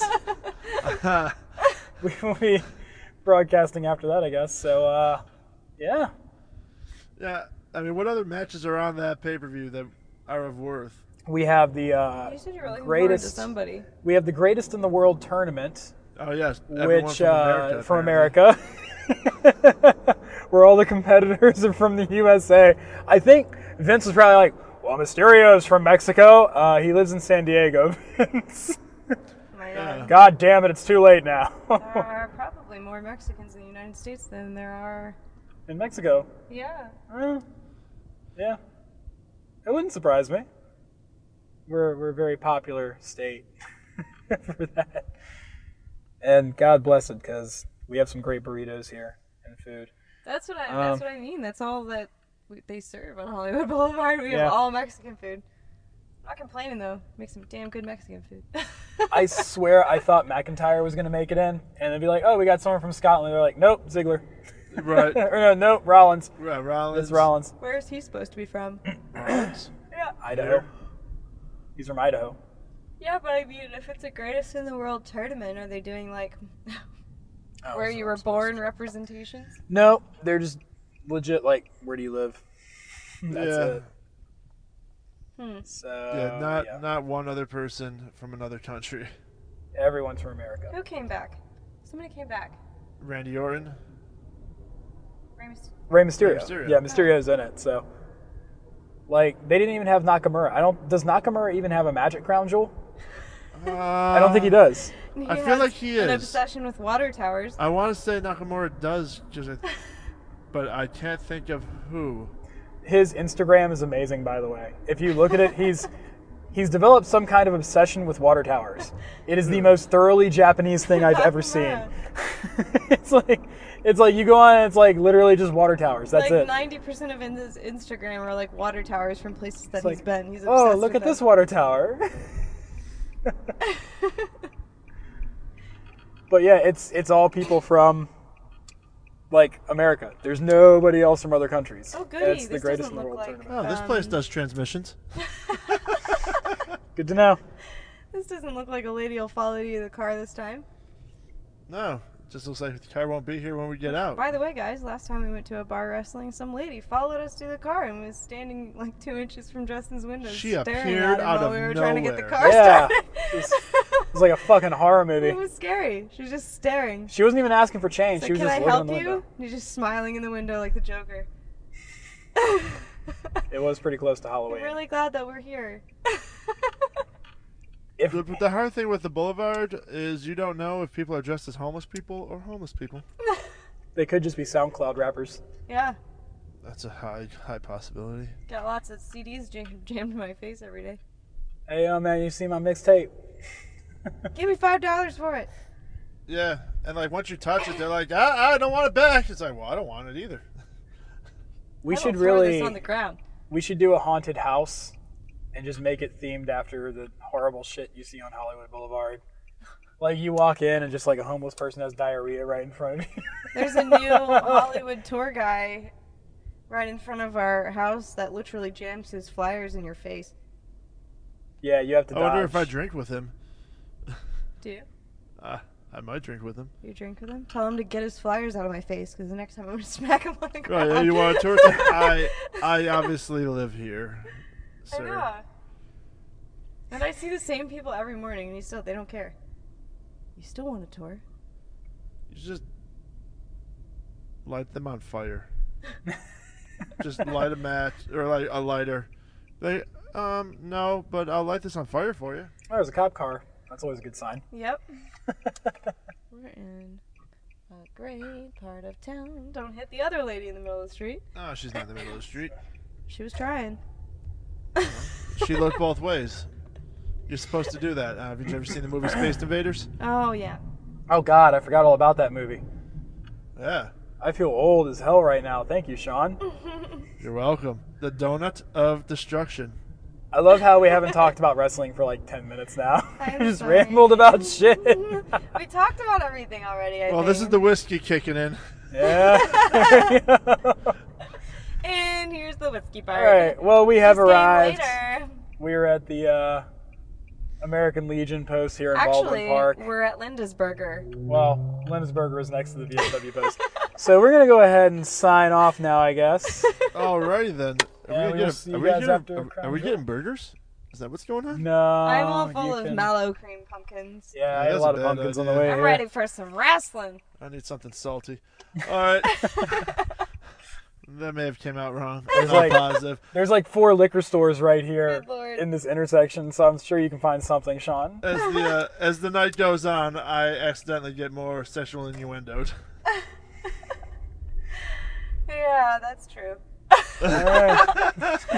We will be broadcasting after that, I guess. So, uh, yeah.
Yeah, I mean, what other matches are on that pay-per-view that are of worth?
We have the uh,
You said you were looking forward to
greatest.
somebody.
We have the greatest in the world tournament,
Oh, yes. everyone
which
from
uh,
America,
from
apparently.
America, where all the competitors are from the U S A. I think Vince was probably like, "Well, Mysterio's from Mexico. Uh, he lives in San Diego." Vince.
Oh my God.
God damn it! It's too late now.
There are probably more Mexicans in the United States than there are.
In Mexico.
Yeah.
Uh, yeah. It wouldn't surprise me. We're we're a very popular state for that. And God bless it, because we have some great burritos here and food.
That's what I.
Um,
That's what I mean. That's all that we, they serve on Hollywood Boulevard. We
Yeah.
have all Mexican food. Not complaining though. Make some damn good Mexican food.
I swear I thought McIntyre was going to make it in, and they'd be like, "Oh, we got someone from Scotland." They're like, "Nope, Ziggler."
Right.
or no, nope, Rollins.
Right, Rollins.
It's Rollins.
Where is he supposed to be from?
Rollins.
Yeah.
Idaho. He's from Idaho.
Yeah, but I mean, if it's a greatest in the world tournament, are they doing like
Oh,
where
so
you
I'm
were
supposed
born
to-
representations?
No, they're just legit. Like, where do you live? That's
Yeah.
it.
Hmm.
So
Yeah, not
yeah.
not one other person from another country.
Everyone's from America.
Who came back? Somebody came back.
Randy Orton.
Rey Myster-
Rey Mysterio.
Rey Mysterio.
Yeah, Mysterio's in it. So, like, they didn't even have Nakamura. I don't. Does Nakamura even have a Magic Crown Jewel?
Uh,
I don't think he does.
He
I feel
has
like he
an
is.
obsession with water towers.
I want to say Nakamura does, just, but I can't think of who.
His Instagram is amazing, by the way. If you look at it, he's he's developed some kind of obsession with water towers. It is the most thoroughly Japanese thing I've ever seen. It's like it's like you go on and it's like literally just water towers. That's
like
it.
ninety percent of his Instagram are like water towers from places that
It's
he's
like,
been. He's
oh,
obsessed
look
with
at this
them.
water tower. But yeah, it's it's all people from like America. There's nobody else from other countries.
Oh, goody.
It's the
This
greatest
doesn't
in the
look
world
like-
tournament.
Oh, this place
Um,
does transmissions.
Good to know.
This doesn't look like a lady will follow you to the car this time.
No, it just looks like the car won't be here when we get out.
By the way, guys, last time we went to a bar wrestling, some lady followed us to the car and was standing like two inches from Justin's window,
She
staring
appeared
at him
out
while
of
we were trying to get the
nowhere.
car
Yeah.
started.
It's, it's like a fucking horror movie.
It was scary. She was just staring.
She wasn't even asking for change.
Like,
she was
can
just
I
looking
help
in the
you?
window.
And he's just smiling in the window like the Joker.
It was pretty close to
I'm
Halloween.
really glad that we're here.
If
The, the hard thing with the Boulevard is you don't know if people are dressed as homeless people or homeless people.
they could just be SoundCloud rappers.
Yeah.
That's a high high possibility.
Got lots of C Ds jam- jammed in my face every day.
Hey, yo, man, you see my mixtape?
Give me five dollars for it.
Yeah, and like once you touch it, they're like, I, I don't want it back. It's like, well, I don't want it either.
We
I
should
will throw
really
this on the ground.
we should do a haunted house and just make it themed after the horrible shit you see on Hollywood Boulevard. Like you walk in and just like a homeless person has diarrhea right in front of you.
There's a new Hollywood tour guy right in front of our house that literally jams his flyers in your face.
Yeah, you have to
I wonder if I
dodge.
drink with him.
Do you?
Uh, I might drink with him.
You drink with him? Tell him to get his flyers out of my face because the next time I'm going to smack him on the ground.
Right, yeah, you want to tour? To, I I obviously live here,
I
sir.
know. And I see the same people every morning and you still, they don't care. You still want a tour?
You just light them on fire. Just light a match or like a lighter. They um no, but I'll light this on fire for you.
Oh, there's a cop car. That's always a good sign.
Yep. We're in a great part of town. Don't hit the other lady in the middle of the street.
Oh, she's not in the middle of the street.
She was trying.
She looked both ways. You're supposed to do that. Uh, have you ever seen the movie Space Invaders?
Oh, yeah.
Oh God, I forgot all about that movie.
Yeah.
I feel old as hell right now. Thank you, Sean.
You're welcome. The donut of destruction.
I love how we haven't talked about wrestling for like ten minutes now.
I'm
Just
sorry.
rambled about shit.
We talked about everything already, I
Well,
think.
this is the whiskey kicking in.
Yeah. There you go.
And here's the whiskey part.
All right. Well, we have
This game
arrived.
later.
We are at the uh, American Legion post here in
Actually,
Baldwin Park.
we're at Lindisberger.
Well, Lindisberger is next to the V F W post. So we're going to go ahead and sign off now, I guess.
Alrighty then. Are
Yeah,
we,
we
gonna
will
get
see
a, are
you
we,
guys
getting,
after
are,
Crown
are we
Jewel.
getting burgers? Is that what's going on?
No.
I'm all full
you
of
can-
mallow cream pumpkins.
Yeah, I
Yeah,
had a
that's
lot
a
of
bad
pumpkins on the
idea.
way
I'm
here.
ready for some wrestling.
I need something salty. Alright. That may have came out wrong. I'm
There's
not
like-
positive.
There's like four liquor stores right here
Good lord.
in this intersection, so I'm sure you can find something, Sean.
As the uh, as the night goes on, I accidentally get more sexual innuendoed.
Yeah, that's true.
All right.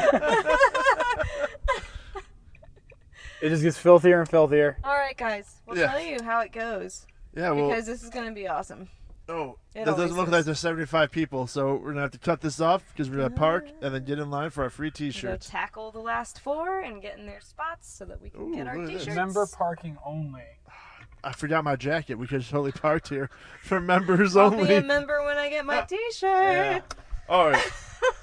It just gets filthier and filthier.
All right, guys. We'll
Yeah.
tell you how it goes
Yeah, well,
because this is going to be awesome.
oh,
it
it doesn't
always
look
is.
like there's seventy-five people, so we're gonna have to cut this off because we're gonna park and then get in line for our free
Go
T-shirts.
tackle the last four and get in their spots so that we can
Ooh,
get our
look at this.
t-shirts.
Member parking only.
I forgot my jacket. We could have totally parked here for members
I'll
only.
be a member when I get my t-shirt.
Yeah. All right.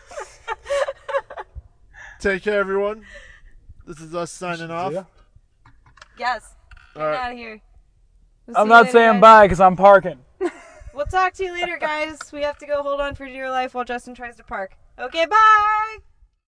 Take care, everyone. This is us signing off.
Yeah.
Yes. Get
All right.
out of here. We'll see
I'm
you
not
later,
saying
guys.
bye because I'm parking.
We'll talk to you later, guys. We have to go hold on for dear life while Justin tries to park. Okay, bye.